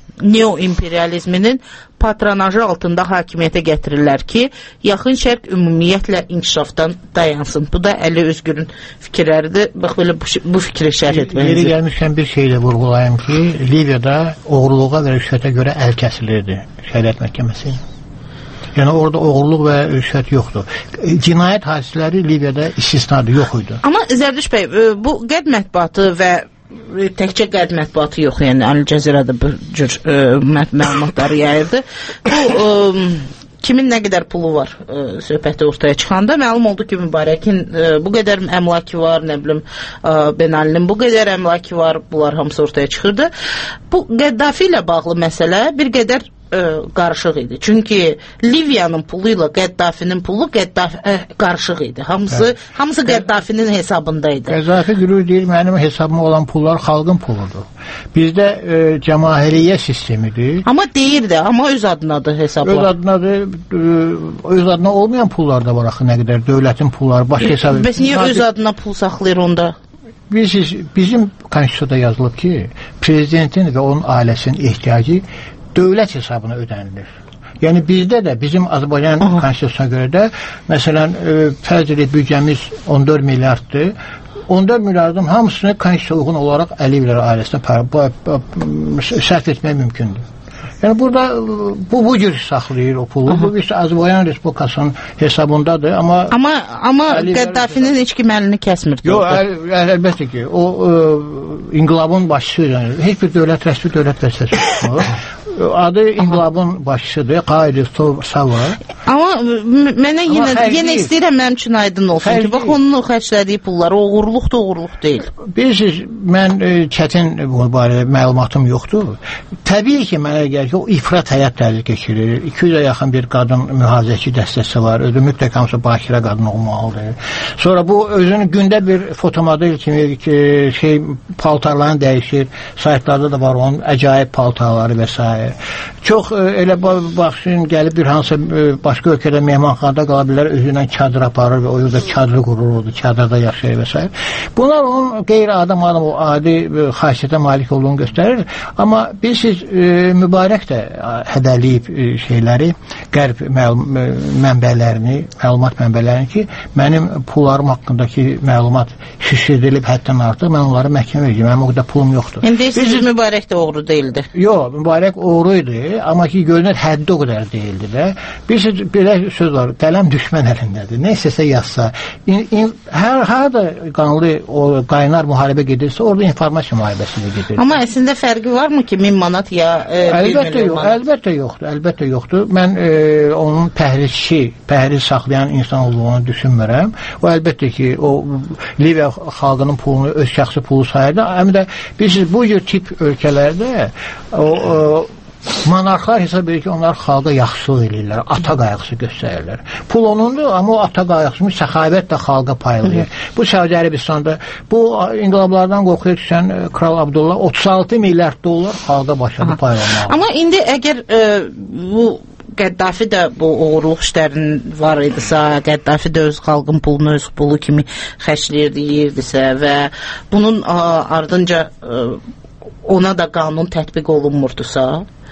neo-imperializminin patronajı altında hakimiyyətə gətirirlər ki, yaxın şərq ümumiyyətlə inkişafdan dayansın. Bu da Əli Özgürün fikirləridir. Bax, belə bu, bu fikri şərh etməyinizi. Yeri gəlmişkən bir şey də vurğulayım ki, Liviyada oğurluğa və rüşvətə görə əl kəsilirdi Şəriət Məhkəməsi. Yəni orada oğurluq və rüşvət yoxdur. Cinayət hadisələri Liviyada istisnadır, yox idi. Amma Zərdüş bəy, bu qərb mətbuatı və təkcə qərb mətbuatı yox, yəni Əl Cəzirədə bir cür ə, məlumatları yayırdı. Bu ə, kimin nə qədər pulu var ə, söhbəti ortaya çıxanda məlum oldu ki, Mübarəkin ə, bu qədər əmlakı var, nə bilim ə, Ben Əlinin bu qədər əmlakı var, bunlar hamısı ortaya çıxırdı. Bu Qəddafi ilə bağlı məsələ bir qədər ə, qarışıq idi. Çünki Liviyanın pulu ilə Qəddafinin pulu Qəddafi ə, qarışıq idi. Hamısı hə. hamısı Qəddafinin hesabında idi. Qəzzafi gülür deyir, mənim hesabıma olan pullar xalqın puludur. Bizdə ə, cəmahiriyyə sistemidir. Amma deyirdi, amma öz adınadır hesablar. Öz adınadır, ə, öz adına olmayan pullar da var axı, nə qədər dövlətin pulları, başqa hesab. Bəs niyə öz adına pul saxlayır onda? Biz, bizim konstitusiyada yazılıb ki, prezidentin və onun ailəsinin ehtiyacı dövlət hesabına ödənilir. Yəni bizdə də, bizim Azərbaycan konstitusiyasına görə də, məsələn, fərz edib büdcəmiz on dörd milyarddır. on dörd milyardın hamısını konstitusiyaya uyğun olaraq Əliyevlər ailəsinə sərf etmək mümkündür. Yəni burada bu bu cür saxlayır o pulu. Bu işte Azərbaycan Respublikasının hesabındadır, amma amma amma Qəddafinin heç kim əlini kəsmir. Yox, əl, əlbəttə ki, o ə, inqilabın başçısı, yəni heç bir dövlət rəsmi dövlət vəzifəsi yoxdur. adı inqilabın başçısıdır, Qaid Sava. Amma mənə yenə yenə istəyirəm mənim üçün aydın olsun ki, bax onun o xərclədiyi pullar oğurluq da oğurluq deyil. Bilirsiniz, mən e, çətin bu barədə məlumatım yoxdur. Təbii ki, mənə gəlir ki, o ifrat həyat tərzi keçirir. iki yüzə yaxın bir qadın mühafizəçi dəstəsi var. Özü mütləq hamısı bakirə qadın olmalıdır. Sonra bu özünün gündə bir fotomodel kimi ki, şey paltarlarını dəyişir. Saytlarda da var onun əcaib paltarları və s. Çox e, elə baxsın, gəlib bir hansı e, başqa ölkədə mehmanxanada qala bilər, özündən çadır aparır və o yüzdə çadırı qurur, orada çadırda yaşayır və s. Bunlar onun qeyri-adam adam, o adi e, xasiyyətə malik olduğunu göstərir. Amma bilirsiniz, e, mübarək də hədəliyib e, şeyləri, qərb məlum, e, mənbələrini, məlumat mənbələrini ki, mənim pullarım haqqındakı məlumat şişirdilib həddən artıq, mən onları məhkəmə edəcəm, mənim o qədər pulum yoxdur. İndi siz mübarək də oğru deyildi. Yox, mübarək oğruydu, amma ki, görünür həddi o qədər deyildi də. Bir belə söz var, qələm düşmən əlindədir. Nə istəsə yazsa, in, in, hər harada qanlı o qaynar müharibə gedirsə, orada informasiya müharibəsində gedir. Amma əslində fərqi varmı ki, min manat ya e, əlbəttə yox, əlbəttə yoxdur, əlbəttə yoxdur. Mən e, onun pəhrizçi, pəhriz saxlayan insan olduğunu düşünmürəm. O əlbəttə ki, o Liviya xalqının pulunu öz şəxsi pulu sayırdı. Həm də bilirsiniz, bu cür tip ölkələrdə o, o monarxlar hesab edir ki, onlar xalqa yaxşılıq eləyirlər, ata qayğısı göstərirlər. Pul onundur, amma o ata qayğısını səxavət də xalqa paylayır. Bu Səudiyyə Ərəbistanında bu inqilablardan qorxuyor ki, sən Kral Abdullah otuz altı milyard dollar xalqa başladı paylamağa. Amma indi əgər e, bu Qəddafi də bu uğurluq işlərinin var idisə, Qəddafi də öz xalqın pulunu öz pulu kimi xərcləyirdi, yeyirdisə və bunun a, ardınca a, ona da qanun tətbiq olunmurdusa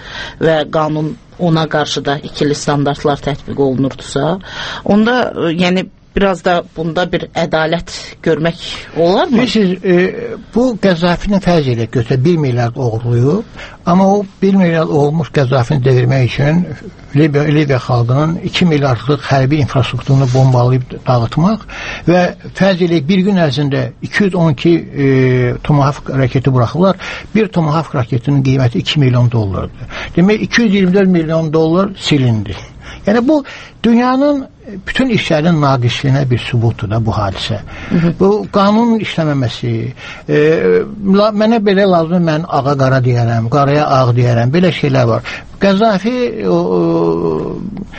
və qanun ona qarşı da ikili standartlar tətbiq olunurdusa, onda a, yəni biraz da bunda bir ədalət görmək olarmı? Bilirsiniz, e, bu Qəzzafinin fərz ilə götürsə bir milyard oğurluyub, amma o bir milyard olmuş Qəzzafini devirmək üçün Libiya, Libiya xalqının iki milyardlıq hərbi infrastrukturunu bombalayıb dağıtmaq və fərz ilə bir gün ərzində iki yüz on iki e, Tomahawk raketi buraxırlar. Bir Tomahawk raketinin qiyməti iki milyon dollardır. Demək, iki yüz iyirmi dörd milyon dollar silindi. Yəni bu dünyanın bütün işlərin naqisliyinə bir sübutdur da bu hadisə. Hı -hı. Bu qanunun işləməməsi, e, la, mənə belə lazım, mən ağa qara deyərəm, qaraya ağ deyərəm, belə şeylər var. Qəzzafi o, o,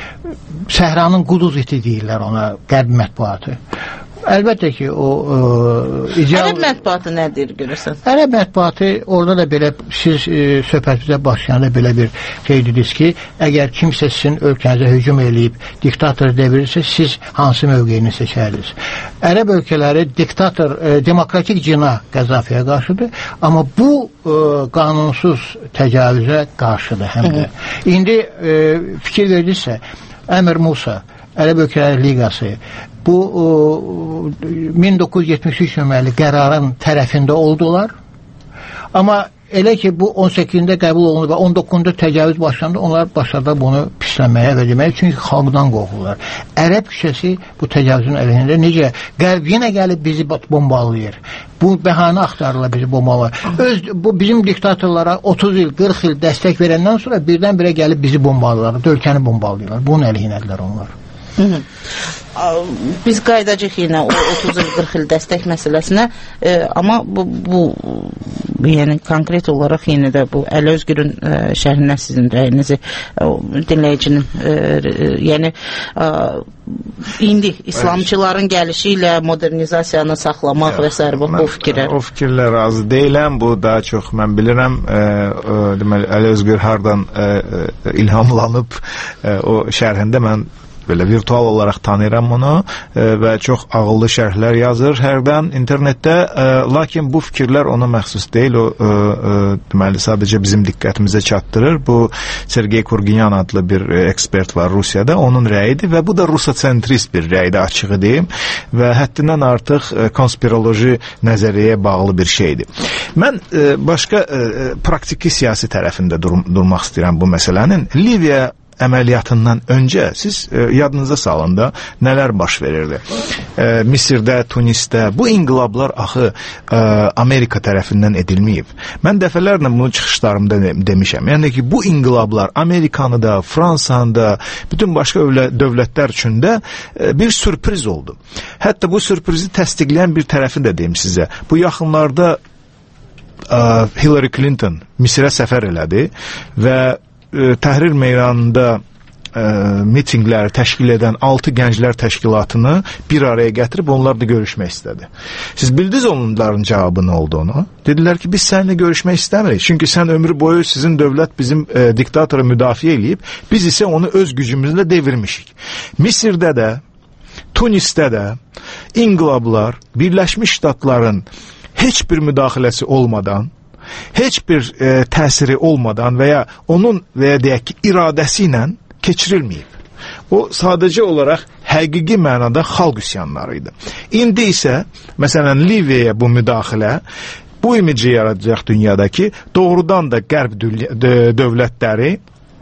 səhranın quduz iti deyirlər ona, qərb mətbuatı. Əlbəttə ki, o, o icra... Ərəb mətbuatı nədir görürsən? Ərəb mətbuatı, orada da belə siz e, söhbətimizə başlayanda belə bir şey dediniz ki, əgər kimsə sizin ölkənizə hücum eləyib diktator devirirsə, siz hansı mövqeyini seçərdiniz? Ərəb ölkələri diktator, e, demokratik cina Qəzzafiyə qarşıdır, amma bu e, qanunsuz təcavüzə qarşıdır həm də. İndi e, fikir verirsə, Əmir Musa, Ərəb Ölkələri Liqası bu o, min doqquz yüz yetmiş üç nömrəli qərarın tərəfində oldular. Amma elə ki, bu on səkkizində qəbul olundu və on doqquzunda təcavüz başlandı, onlar başladı bunu pisləməyə və deməyə, çünki xalqdan qorxurlar. Ərəb küçəsi bu təcavüzün əleyhində necə? Qərb yenə gəlib bizi bombalayır. Bu bəhanə axtarırlar bizi bombalayır. Öz, bu bizim diktatorlara otuz il, qırx il dəstək verəndən sonra birdən-birə gəlib bizi bombalayırlar, ölkəni bombalayırlar. Bunun əleyhinədilər onlar. Hı -hı. Biz qayıdacaq yenə o otuz il, qırx il dəstək məsələsinə, e, amma bu, bu yəni konkret olaraq yenə də bu Əli Özgürün e, şərhinə sizin rəyinizi e, dinləyicinin e, e, yəni e, indi İslamçıların gəlişi ilə modernizasiyanı saxlamaq və s. bu, bu fikirlər. O fikirlər razı deyiləm. Bu daha çox mən bilirəm e, e, deməli Əli Özgür hardan e, e, ilhamlanıb e, o şərhində mən belə virtual olaraq tanıyıram onu e, və çox ağıllı şərhlər yazır hərdən internetdə, e, lakin bu fikirlər ona məxsus deyil. O e, e, deməli sadəcə bizim diqqətimizə çatdırır. Bu Sergey Kurginyan adlı bir e, ekspert var Rusiyada, onun rəyidir və bu da rusosentrist bir rəydir, açığı deyim, və həddindən artıq e, konspiroloji nəzəriyyəyə bağlı bir şeydir. Mən e, başqa e, praktiki siyasi tərəfində dur durmaq istəyirəm bu məsələnin. Liviya əməliyyatından öncə siz e, yadınıza salın da nələr baş verirdi. E, Misirdə, Tunisdə bu inqilablar axı e, Amerika tərəfindən edilməyib. Mən dəfələrlə bunu çıxışlarımda demişəm. Yəni ki, bu inqilablar Amerikanı da, Fransanı da, bütün başqa dövlətlər üçün də e, bir sürpriz oldu. Hətta bu sürprizi təsdiqləyən bir tərəfi də deyim sizə. Bu yaxınlarda e, Hillary Clinton Misirə səfər elədi və e, Təhrir meydanında e, mitinqləri təşkil edən altı gənclər təşkilatını bir araya gətirib onlarla görüşmək istədi. Siz bildiniz onların cavabı nə olduğunu? Dedilər ki, biz səninlə görüşmək istəmirik. Çünki sən ömrü boyu sizin dövlət bizim e, diktatoru müdafiə eləyib, biz isə onu öz gücümüzlə devirmişik. Misirdə də, Tunisdə də inqilablar Birləşmiş Ştatların heç bir müdaxiləsi olmadan, heç bir e, təsiri olmadan və ya onun və ya deyək ki, iradəsi ilə keçirilməyib. O sadəcə olaraq həqiqi mənada xalq üsyanları idi. İndi isə, məsələn, Liviyaya bu müdaxilə bu imici yaradacaq dünyadakı doğrudan da qərb dövlətləri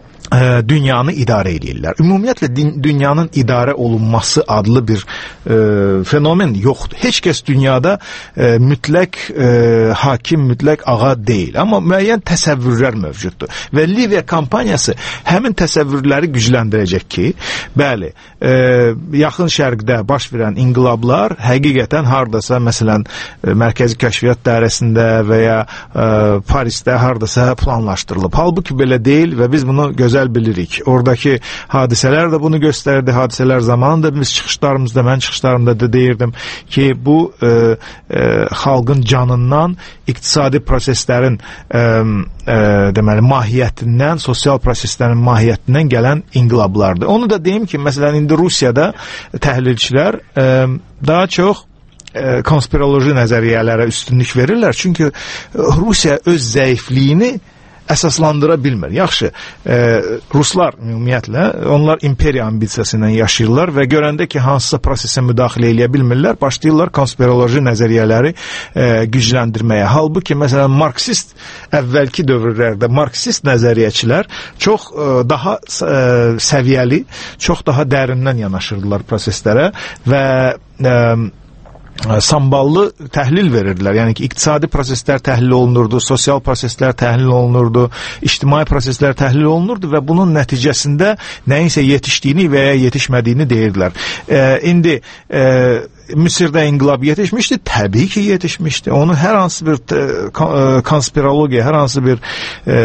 dünyanı idarə edirlər. Ümumiyyətlə dünyanın idarə olunması adlı bir e, fenomen yoxdur. Heç kəs dünyada e, mütləq e, hakim, mütləq ağa deyil. Amma müəyyən təsəvvürlər mövcuddur. Və Liviya kampaniyası həmin təsəvvürləri gücləndirəcək ki, bəli, e, yaxın şərqdə baş verən inqilablar həqiqətən hardasa, məsələn, e, Mərkəzi Kəşfiyyat Dairəsində və ya e, Parisdə hardasa planlaşdırılıb. Halbuki belə deyil və biz bunu gözəl bilirik. Oradakı hadisələr də bunu göstərdi. Hadisələr zamanında biz çıxışlarımızda, mən çıxışlarımda da deyirdim ki, bu e, e, xalqın canından, iqtisadi proseslərin e, e, deməli, mahiyyətindən, sosial proseslərin mahiyyətindən gələn inqilablardır. Onu da deyim ki, məsələn, indi Rusiyada təhlilçilər e, daha çox e, konspiroloji nəzəriyyələrə üstünlük verirlər. Çünki Rusiya öz zəifliyini əsaslandıra bilmir. Yaxşı, e, Ruslar ümumiyyətlə, onlar imperiya ambisiyası ilə yaşayırlar və görəndə ki, hansısa prosesə müdaxilə eləyə bilmirlər, başlayırlar konspiroloji nəzəriyyələri e, gücləndirməyə. Halbuki, məsələn, marksist, əvvəlki dövrlərdə marksist nəzəriyyəçilər çox e, daha e, səviyyəli, çox daha dərindən yanaşırdılar proseslərə və e, samballı təhlil verirdilər. Yəni ki, iqtisadi proseslər təhlil olunurdu, sosial proseslər təhlil olunurdu, ictimai proseslər təhlil olunurdu və bunun nəticəsində nəyinsə yetişdiyini və ya yetişmədiyini deyirdilər. E, indi e, Misirdə inqilab yetişmişdi, təbii ki yetişmişdi. Onu hər hansı bir konspirologiya, hər hansı bir e,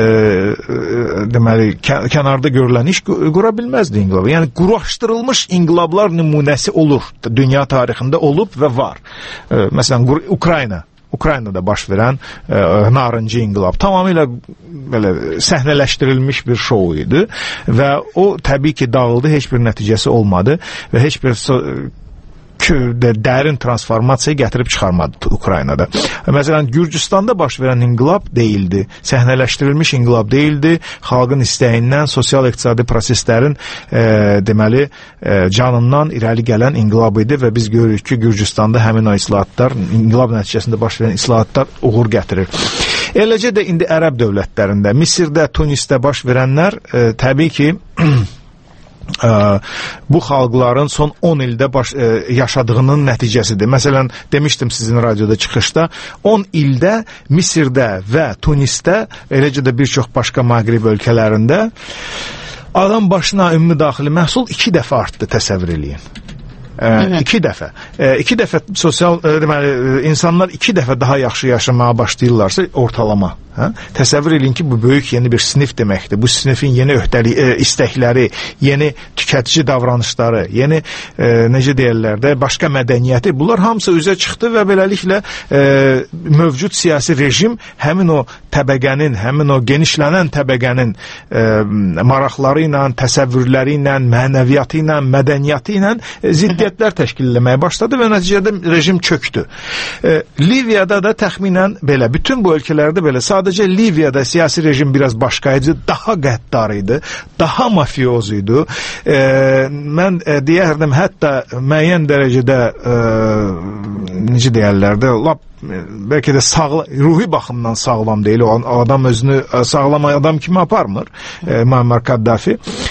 deməli kənarda görülən iş qura bilməzdi inqilabı. Yəni quraşdırılmış inqilablar nümunəsi olur. Dünya tarixində olub və var. E, məsələn, Ukrayna Ukraynada baş verən e, narıncı inqilab tamamilə belə səhnələşdirilmiş bir şou idi və o təbii ki dağıldı, heç bir nəticəsi olmadı və heç bir so də dərin transformasiya gətirib çıxarmadı Ukraynada. Məsələn, Gürcüstanda baş verən inqilab deyildi, səhnələşdirilmiş inqilab deyildi, xalqın istəyindən, sosial-iqtisadi proseslərin e, deməli e, canından irəli gələn inqilab idi və biz görürük ki, Gürcüstanda həmin o islahatlar, inqilab nəticəsində baş verən islahatlar uğur gətirir. Eləcə də indi ərəb dövlətlərində, Misirdə, Tunisdə baş verənlər e, təbii ki bu xalqların son on ildə baş, e, yaşadığının nəticəsidir. Məsələn, demişdim sizin radioda çıxışda, on ildə Misirdə və Tunisdə, eləcə də bir çox başqa Məğrib ölkələrində adam başına ümumi daxili məhsul iki dəfə artdı, təsəvvür eləyin. E, iki dəfə. E, iki dəfə sosial, e, deməli, insanlar iki dəfə daha yaxşı yaşamaya başlayırlarsa ortalama. Hə? Təsəvvür edin ki, bu böyük yeni bir sinif deməkdir. Bu sinifin yeni öhdəli, e, istəkləri, yeni tüketici davranışları, yeni e, necə deyirlər də, başqa mədəniyyəti, bunlar hamısı üzə çıxdı və beləliklə e, mövcud siyasi rejim həmin o təbəqənin, həmin o genişlənən təbəqənin e, maraqları ilə, təsəvvürləri ilə, mənəviyyatı ilə, mədəniyyəti ilə e, ziddiyyətlər təşkil etməyə başladı və nəticədə rejim çöktü. E, Liviyada da təxminən belə, bütün bu ölkələrdə belə, sadəcə Sadəcə Liviyada siyasi rejim biraz başqa idi, daha qəddar idi, daha mafioz idi. E, mən e, deyərdim, hətta müəyyən dərəcədə e, necə deyərlər də, lap bəlkə də sağlam, ruhi baxımdan sağlam deyil. O adam özünü sağlam adam kimi aparmır, e, Muammar Kaddafi.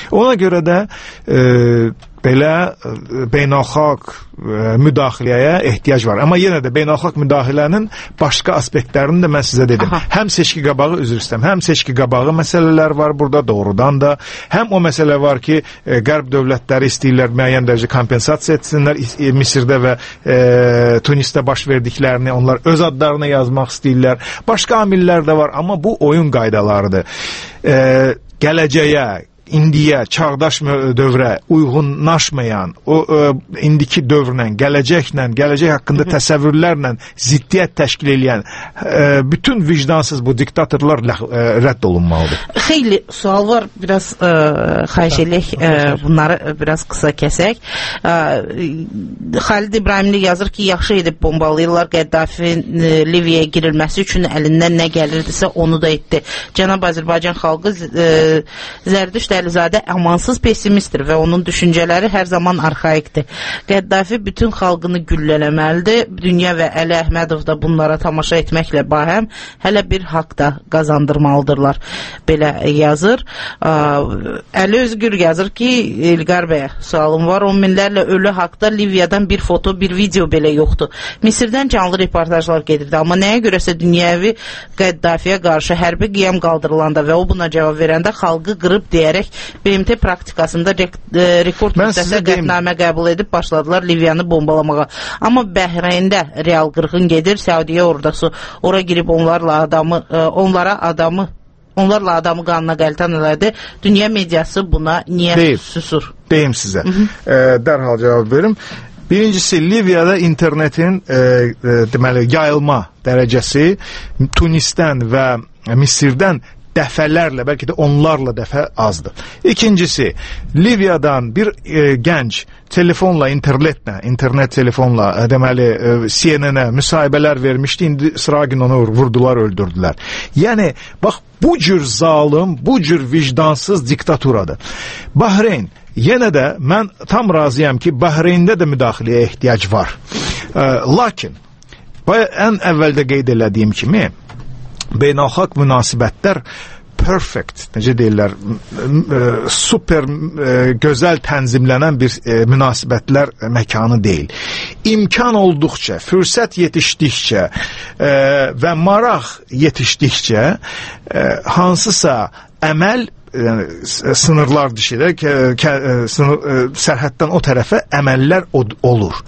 Ona görə də e, belə e, beynəlxalq e, müdaxiləyə ehtiyac var. Amma yenə də beynəlxalq müdaxilənin başqa aspektlərini də mən sizə dedim. Aha. Həm seçki qabağı, üzr istəyirəm, həm seçki qabağı məsələlər var burada doğrudan da, həm o məsələ var ki, e, qərb dövlətləri istəyirlər müəyyən dərəcə kompensasiya etsinlər e, Misirdə və e, Tunisdə baş verdiklərini, onlar öz adlarına yazmaq istəyirlər. Başqa amillər də var, amma bu oyun qaydalarıdır. E, gələcəyə, indiyə, çağdaş dövrə uyğunlaşmayan, o ə, indiki dövrlə, gələcəklə, gələcək haqqında təsəvvürlərlə ziddiyyət təşkil edən ə, bütün vicdansız bu diktatorlar ə, rədd olunmalıdır. Xeyli sual var, biraz ə, xahiş edək, ə, bunları biraz qısa kəsək. Ə, Xalid İbrahimli yazır ki, yaxşı edib bombalayırlar, Qəddafinin Liviyaya girilməsi üçün əlindən nə gəlirdisə onu da etdi. Cənab Azərbaycan xalqı ə, Zərdüşt Əlizadə amansız pessimistdir və onun düşüncələri hər zaman arxaikdir. Qəddafi bütün xalqını güllələməlidir. Dünya və Əli Əhmədov da bunlara tamaşa etməklə bahəm hələ bir haqq da qazandırmalıdırlar. Belə yazır. Əli Özgür yazır ki, İlqar bəyə sualım var. On minlərlə ölü haqda Liviyadan bir foto, bir video belə yoxdur. Misirdən canlı reportajlar gedirdi. Amma nəyə görəsə dünyəvi Qəddafiyə qarşı hərbi qiyam qaldırılanda və o buna cavab verəndə xalqı qırıb deyərək B M T praktikasında rekord müddətdə qətnamə qəbul edib başladılar Liviyanı bombalamağa. Amma Bəhreyndə real qırğın gedir, Səudiyyə ordusu ora girib onlarla adamı, onlara adamı onlarla adamı qanına qəltan elədi. Dünya mediası buna niyə Deyim. susur? Deyim sizə. Hı -hı. E, dərhal cavab verim. Birincisi, Liviyada internetin e, e, deməli yayılma dərəcəsi Tunisdən və Misirdən dəfələrlə, bəlkə də onlarla dəfə azdır. İkincisi, Liviyadan bir e, gənc telefonla, internetlə, internet telefonla e, deməli e, C N N-ə müsahibələr vermişdi, indi sıra gün onu vurdular, öldürdülər. Yəni, bax, bu cür zalım, bu cür vicdansız diktaturadır. Bahreyn, yenə də mən tam razıyam ki, Bahreyndə də müdaxiləyə ehtiyac var. E, lakin, ən əvvəldə qeyd elədiyim kimi, beynəlxalq münasibətlər perfect, necə deyirlər, super gözəl tənzimlənən bir münasibətlər məkanı deyil. İmkan olduqca, fürsət yetişdikcə və maraq yetişdikcə hansısa əməl, yəni, sınırlar dışıda, sərhəddən o tərəfə əməllər olur.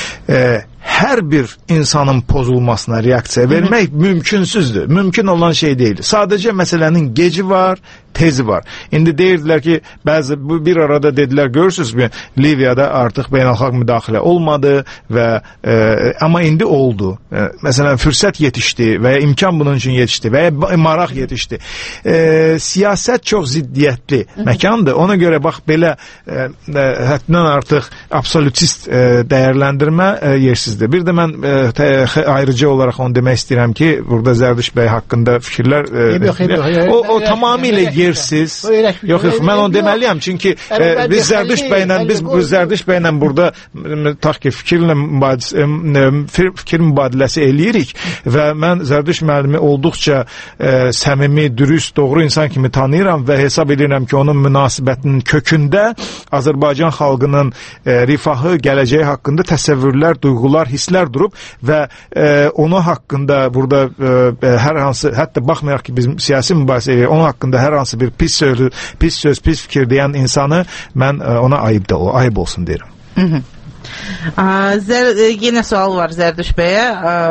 Hər bir insanın pozulmasına reaksiya vermək mümkünsüzdür. Mümkün olan şey deyil. Sadəcə məsələnin geci var, tezi var. İndi deyirdilər ki, bəzi bir arada dedilər, görürsünüz mü, Liviyada artıq beynəlxalq müdaxilə olmadı və e, amma indi oldu. E, məsələn, fürsət yetişdi və ya imkan bunun üçün yetişdi və ya maraq yetişdi. E, siyasət çox ziddiyyətli məkandır. Ona görə bax belə e, həddindən artıq absolutist e, dəyərləndirmə e, yersizdir. Bir də mən e, ayrıca olaraq onu demək istəyirəm ki, burada Zərdüşt bəy haqqında fikirlər e, o, o tamamilə yersiz. Yox, yox, mən onu deməliyəm. Çünki e, biz Zərdüşt bəylə biz bu Zərdüşt bəylə burada tutaq ki, fikirlə fikir mübadiləsi eləyirik və mən Zərdüşt müəllimi olduqca e, səmimi, dürüst, doğru insan kimi tanıyıram və hesab edirəm ki, onun münasibətinin kökündə Azərbaycan xalqının e, rifahı, gələcəyi haqqında təsəvvürlər, duyğular, hisslər durub və e, onun haqqında burada e, hər hansı, hətta baxmayaraq ki, biz siyasi mübahisə edirik, onun haqqında hər hansı bir pis söz, pis söz, pis fikir deyən insanı mən e, ona ayıb da o, ayıb olsun deyirəm. Hı -hı. Aa, Zər, e, yenə sual var Zərdüşt bəyə.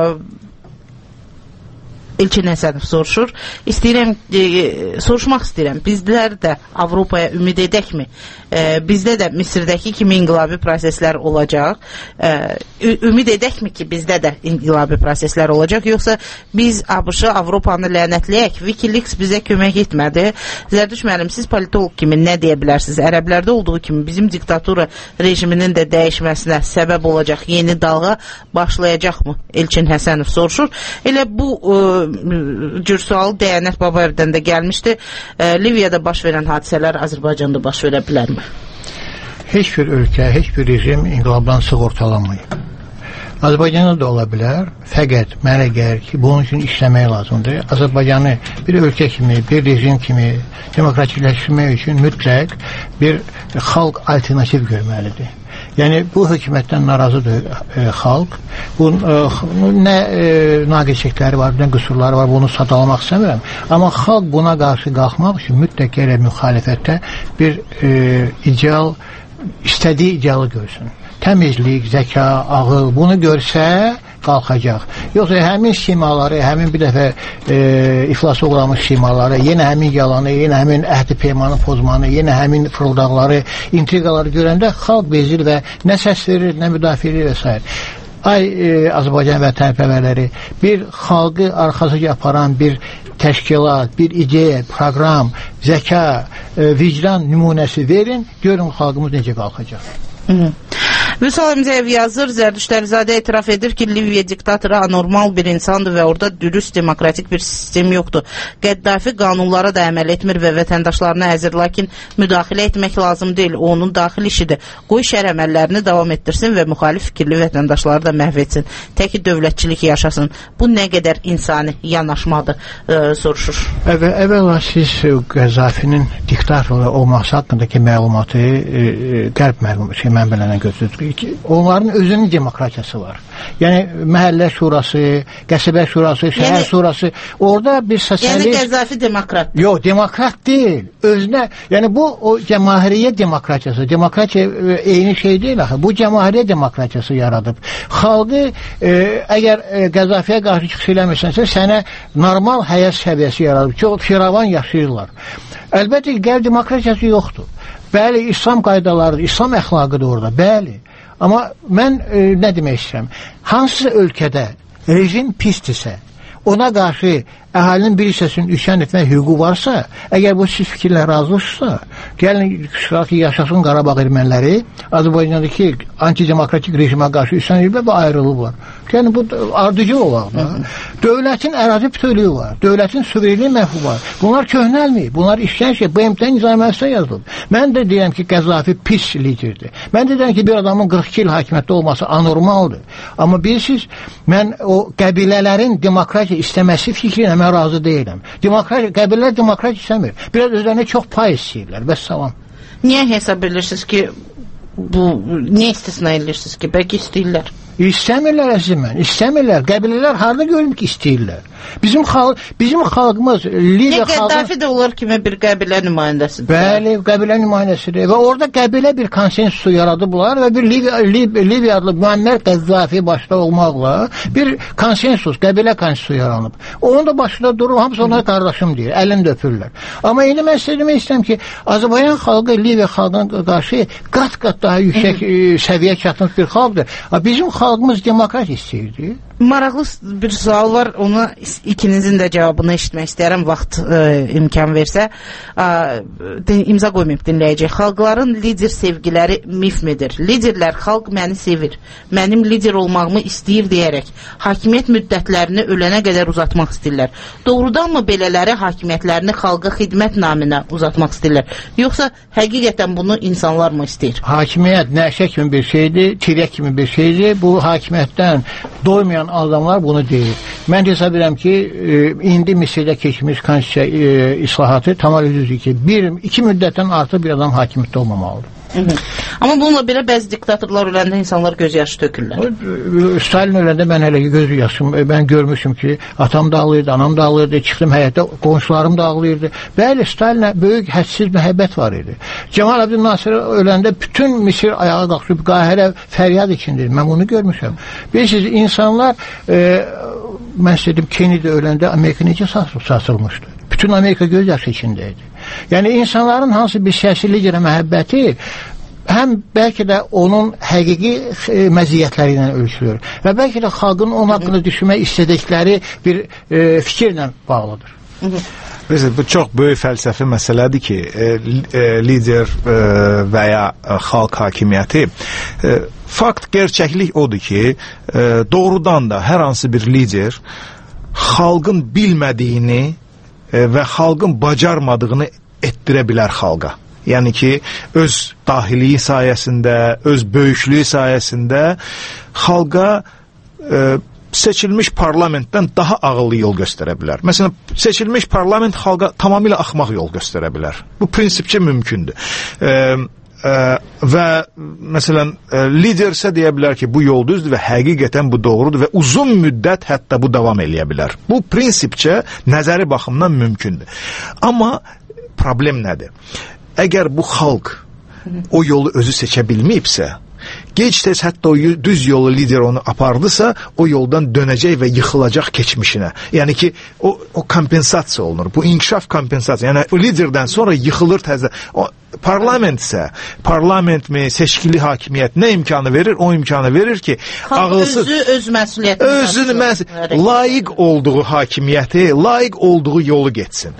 İlkin Həsənov soruşur. İstəyirəm, e, soruşmaq istəyirəm. Bizlər də Avropaya ümid edəkmi? E, bizdə də Misirdəki kimi inqilabi proseslər olacaq. E, ümid edəkmi ki, bizdə də inqilabi proseslər olacaq? Yoxsa biz ABŞ-ı, Avropanı lənətləyək? Wikileaks bizə kömək etmədi. Zərdüşt müəllim, siz politolog kimi nə deyə bilərsiniz? Ərəblərdə olduğu kimi bizim diktatura rejiminin də dəyişməsinə səbəb olacaq yeni dalğa başlayacaqmı? İlkin Həsənov soruşur. Elə bu e, cür sual Dəyanət Babayevdən də gəlmişdi. E, Liviyada baş verən hadisələr Azərbaycanda baş verə bilərmi? Heç bir ölkə, heç bir rejim inqilabdan sığortalanmayıb. Azərbaycanda da ola bilər. Fəqət mənə gəlir ki, bunun üçün işləmək lazımdır. Azərbaycanı bir ölkə kimi, bir rejim kimi demokratikləşdirmək üçün mütləq bir xalq alternativ görməlidir. Yəni bu hökumətdən narazıdır e, xalq. Bu e, nə e, naqislikləri var, nə qüsurları var, bunu sadalamaq istəmirəm. Amma xalq buna qarşı qalxmaq üçün mütləq gərək müxalifətdə bir e, ideal, istədiyi idealı görsün. Təmizlik, zəka, ağıl, bunu görsə qalxacaq. Yoxsa həmin simaları, həmin bir dəfə e, iflasa uğramış simaları, yenə həmin yalanı, yenə həmin əhdi peymanı pozmanı, yenə həmin fırıldaqları, intriqaları görəndə xalq bezir və nə səs verir, nə müdafiə edir və s. Ay e, Azərbaycan vətənpərvərləri, bir xalqı arxasıca aparan bir təşkilat, bir ideya, proqram, zəka, e, vicdan nümunəsi verin, görün xalqımız necə qalxacaq. Hı. Vüsal Əmzəyev yazır, Zərdüştəlizadə etiraf edir ki, Liviya diktatoru anormal bir insandır və orada dürüst demokratik bir sistem yoxdur. Qəddafi qanunlara da əməl etmir və vətəndaşlarına əzir, lakin müdaxilə etmək lazım deyil, o onun daxil işidir. Qoy şər əməllərini davam etdirsin və müxalif fikirli vətəndaşları da məhv etsin. Təki dövlətçilik yaşasın. Bu nə qədər insani yanaşmadır, e, soruşur. Əvvəl, əvvəla siz Qəzzafinin diktator olması haqqındakı məlumatı e, qərb məlumatı şey, mənbələrdən götürdük. Onların özünün demokratiyası var. Yəni məhəllə şurası, qəsəbə şurası, şəhər yəni, şurası, orada bir sosialist... Yəni Qəzzafi demokrat. Yox, demokrat deyil. Özünə, yəni bu o cəmahiriyyə demokratiyası. Demokratiya eyni şey deyil axı. Bu cəmahiriyyə demokratiyası yaradıb. Xalqı e, əgər e, Qəzzafiyə qarşı çıxış eləmirsənsə, sənə normal həyat səviyyəsi yaradıb. Çox firavan yaşayırlar. Əlbəttə ki, qərb demokratiyası yoxdur. Bəli, İslam qaydalarıdır, İslam əxlaqıdır orada, bəli. Amma mən e, nə demək istəyirəm? Hansı ölkədə rejim pisdirsə, ona qarşı əhalinin bir hissəsinin üsyan etmək hüququ varsa, əgər bu siz fikirlə razılaşsa, gəlin ki, yaşasın Qarabağ erməniləri, Azərbaycandakı antidemokratik rejimə qarşı üsyan ediblər və ayrılıblar. Yəni bu ardıcıl olaq da. Dövlətin ərazi bütövlüyü var, dövlətin suverenliyi məhvu var. Bunlar köhnəlməyib, bunlar işləyən şey, B M T nizamiyəsində yazılıb. Mən də deyirəm ki, Qəzzafi pis liderdir. Mən də deyirəm ki, bir adamın qırx iki il hakimiyyətdə olması anormaldır. Amma bilirsiniz, mən o qəbilələrin demokratiya istəməsi fikrinə mən razı deyiləm. Demokratiya, qəbilələr demokratiya istəmir. Biraz özlərinə çox pay istəyirlər. Bəs salam. Niyə hesab edirsiniz ki, bu, niyə istisna edirsiniz ki, bəlkə istəyirlər? İstəmirlər əzimən, istəmirlər. Qəbilələr harada görünür ki, istəyirlər. Bizim xalq, bizim xalqımız Liviya xalqı... Qəddafi də onlar kimi bir qəbilə nümayəndəsidir. Bəli, qəbilə nümayəndəsidir. Və orada qəbilə bir konsensusu yaradıblar və bir Liviya, Liviya, Liviya adlı Muammer Qəzzafi başda olmaqla bir konsensus, qəbilə konsensusu yaranıb. Onun da başında durur, hamısı ona qardaşım deyir, əlini öpürlər. Amma indi mən sizə demək istəyirəm ki, Azərbaycan xalqı Liviya xalqına qarşı qat-qat daha yüksək səviyyə çatmış bir xalqdır. Bizim xalqımız demokrat istəyirdi. Maraqlı bir sual var, ona ikinizin də cavabını eşitmək istəyərəm, vaxt e, imkan versə. E, imza qoymayıb dinləyəcək. Xalqların lider sevgiləri mif midir? Liderlər, xalq məni sevir, mənim lider olmağımı istəyir deyərək hakimiyyət müddətlərini ölənə qədər uzatmaq istəyirlər. Doğrudanmı belələri hakimiyyətlərini xalqa xidmət naminə uzatmaq istəyirlər? Yoxsa həqiqətən bunu insanlar mı istəyir? Hakimiyyət nəşə kimi bir şeydir, tirək kimi bir şeydir. Bu hakimiyyətdən doymayan adamlar bunu deyir. Mən hesab edirəm ki, e, indi Misirdə keçmiş konstitusiya e, islahatı tamam düzdür ki, bir, iki müddətdən artıq bir adam hakimiyyətdə olmamalıdır. Hı -hı. Amma bununla belə bəzi diktatorlar öləndə insanlar göz yaşı tökürlər. Stalin öləndə mən hələ ki göz yaşım, mən görmüşüm ki, atam da ağlayırdı, anam da ağlayırdı, çıxdım həyətdə, qonşularım da ağlayırdı. Bəli, Stalinə böyük hədsiz məhəbbət var idi. Cemal Abdülnasir öləndə bütün Misir ayağa qalxıb, Qahirə fəryad içindir. Mən bunu görmüşəm. Bilirsiniz, insanlar, e, mən istədim, Kennedy öləndə Amerika necə sarsılmışdı? Bütün Amerika göz yaşı içindəydi. Yəni insanların hansı bir siyasi liderə məhəbbəti həm bəlkə də onun həqiqi e, məziyyətləri ilə ölçülür və bəlkə də xalqın onun haqqında düşünmək istədikləri bir e, fikirlə bağlıdır. Bu çox böyük fəlsəfi məsələdir ki, e, e, lider e, və ya e, xalq hakimiyyəti e, fakt, gerçəklik odur ki, e, doğrudan da hər hansı bir lider xalqın bilmədiyini e, və xalqın bacarmadığını etdirə bilər xalqa. Yəni ki, öz dahiliyi sayəsində, öz böyüklüyü sayəsində xalqa e, seçilmiş parlamentdən daha ağıllı yol göstərə bilər. Məsələn, seçilmiş parlament xalqa tamamilə axmaq yol göstərə bilər. Bu prinsipcə mümkündür. E, e, və məsələn, e, lider isə deyə bilər ki, bu yol düzdür və həqiqətən bu doğrudur və uzun müddət hətta bu davam eləyə bilər. Bu prinsipcə nəzəri baxımdan mümkündür. Amma problem nədir? Əgər bu xalq o yolu özü seçə bilməyibsə, gec-tez hətta o düz yolu lider onu apardısa, o yoldan dönəcək və yıxılacaq keçmişinə. Yəni ki, o, o kompensasiya olunur. Bu inkişaf kompensasiya. Yəni o liderdən sonra yıxılır təzə. O parlament isə, parlament mi, seçkili hakimiyyət nə imkanı verir? O imkanı verir ki, ağılsız, özü öz məsuliyyətini özünü məs layiq olduğu hakimiyyəti, layiq olduğu yolu getsin.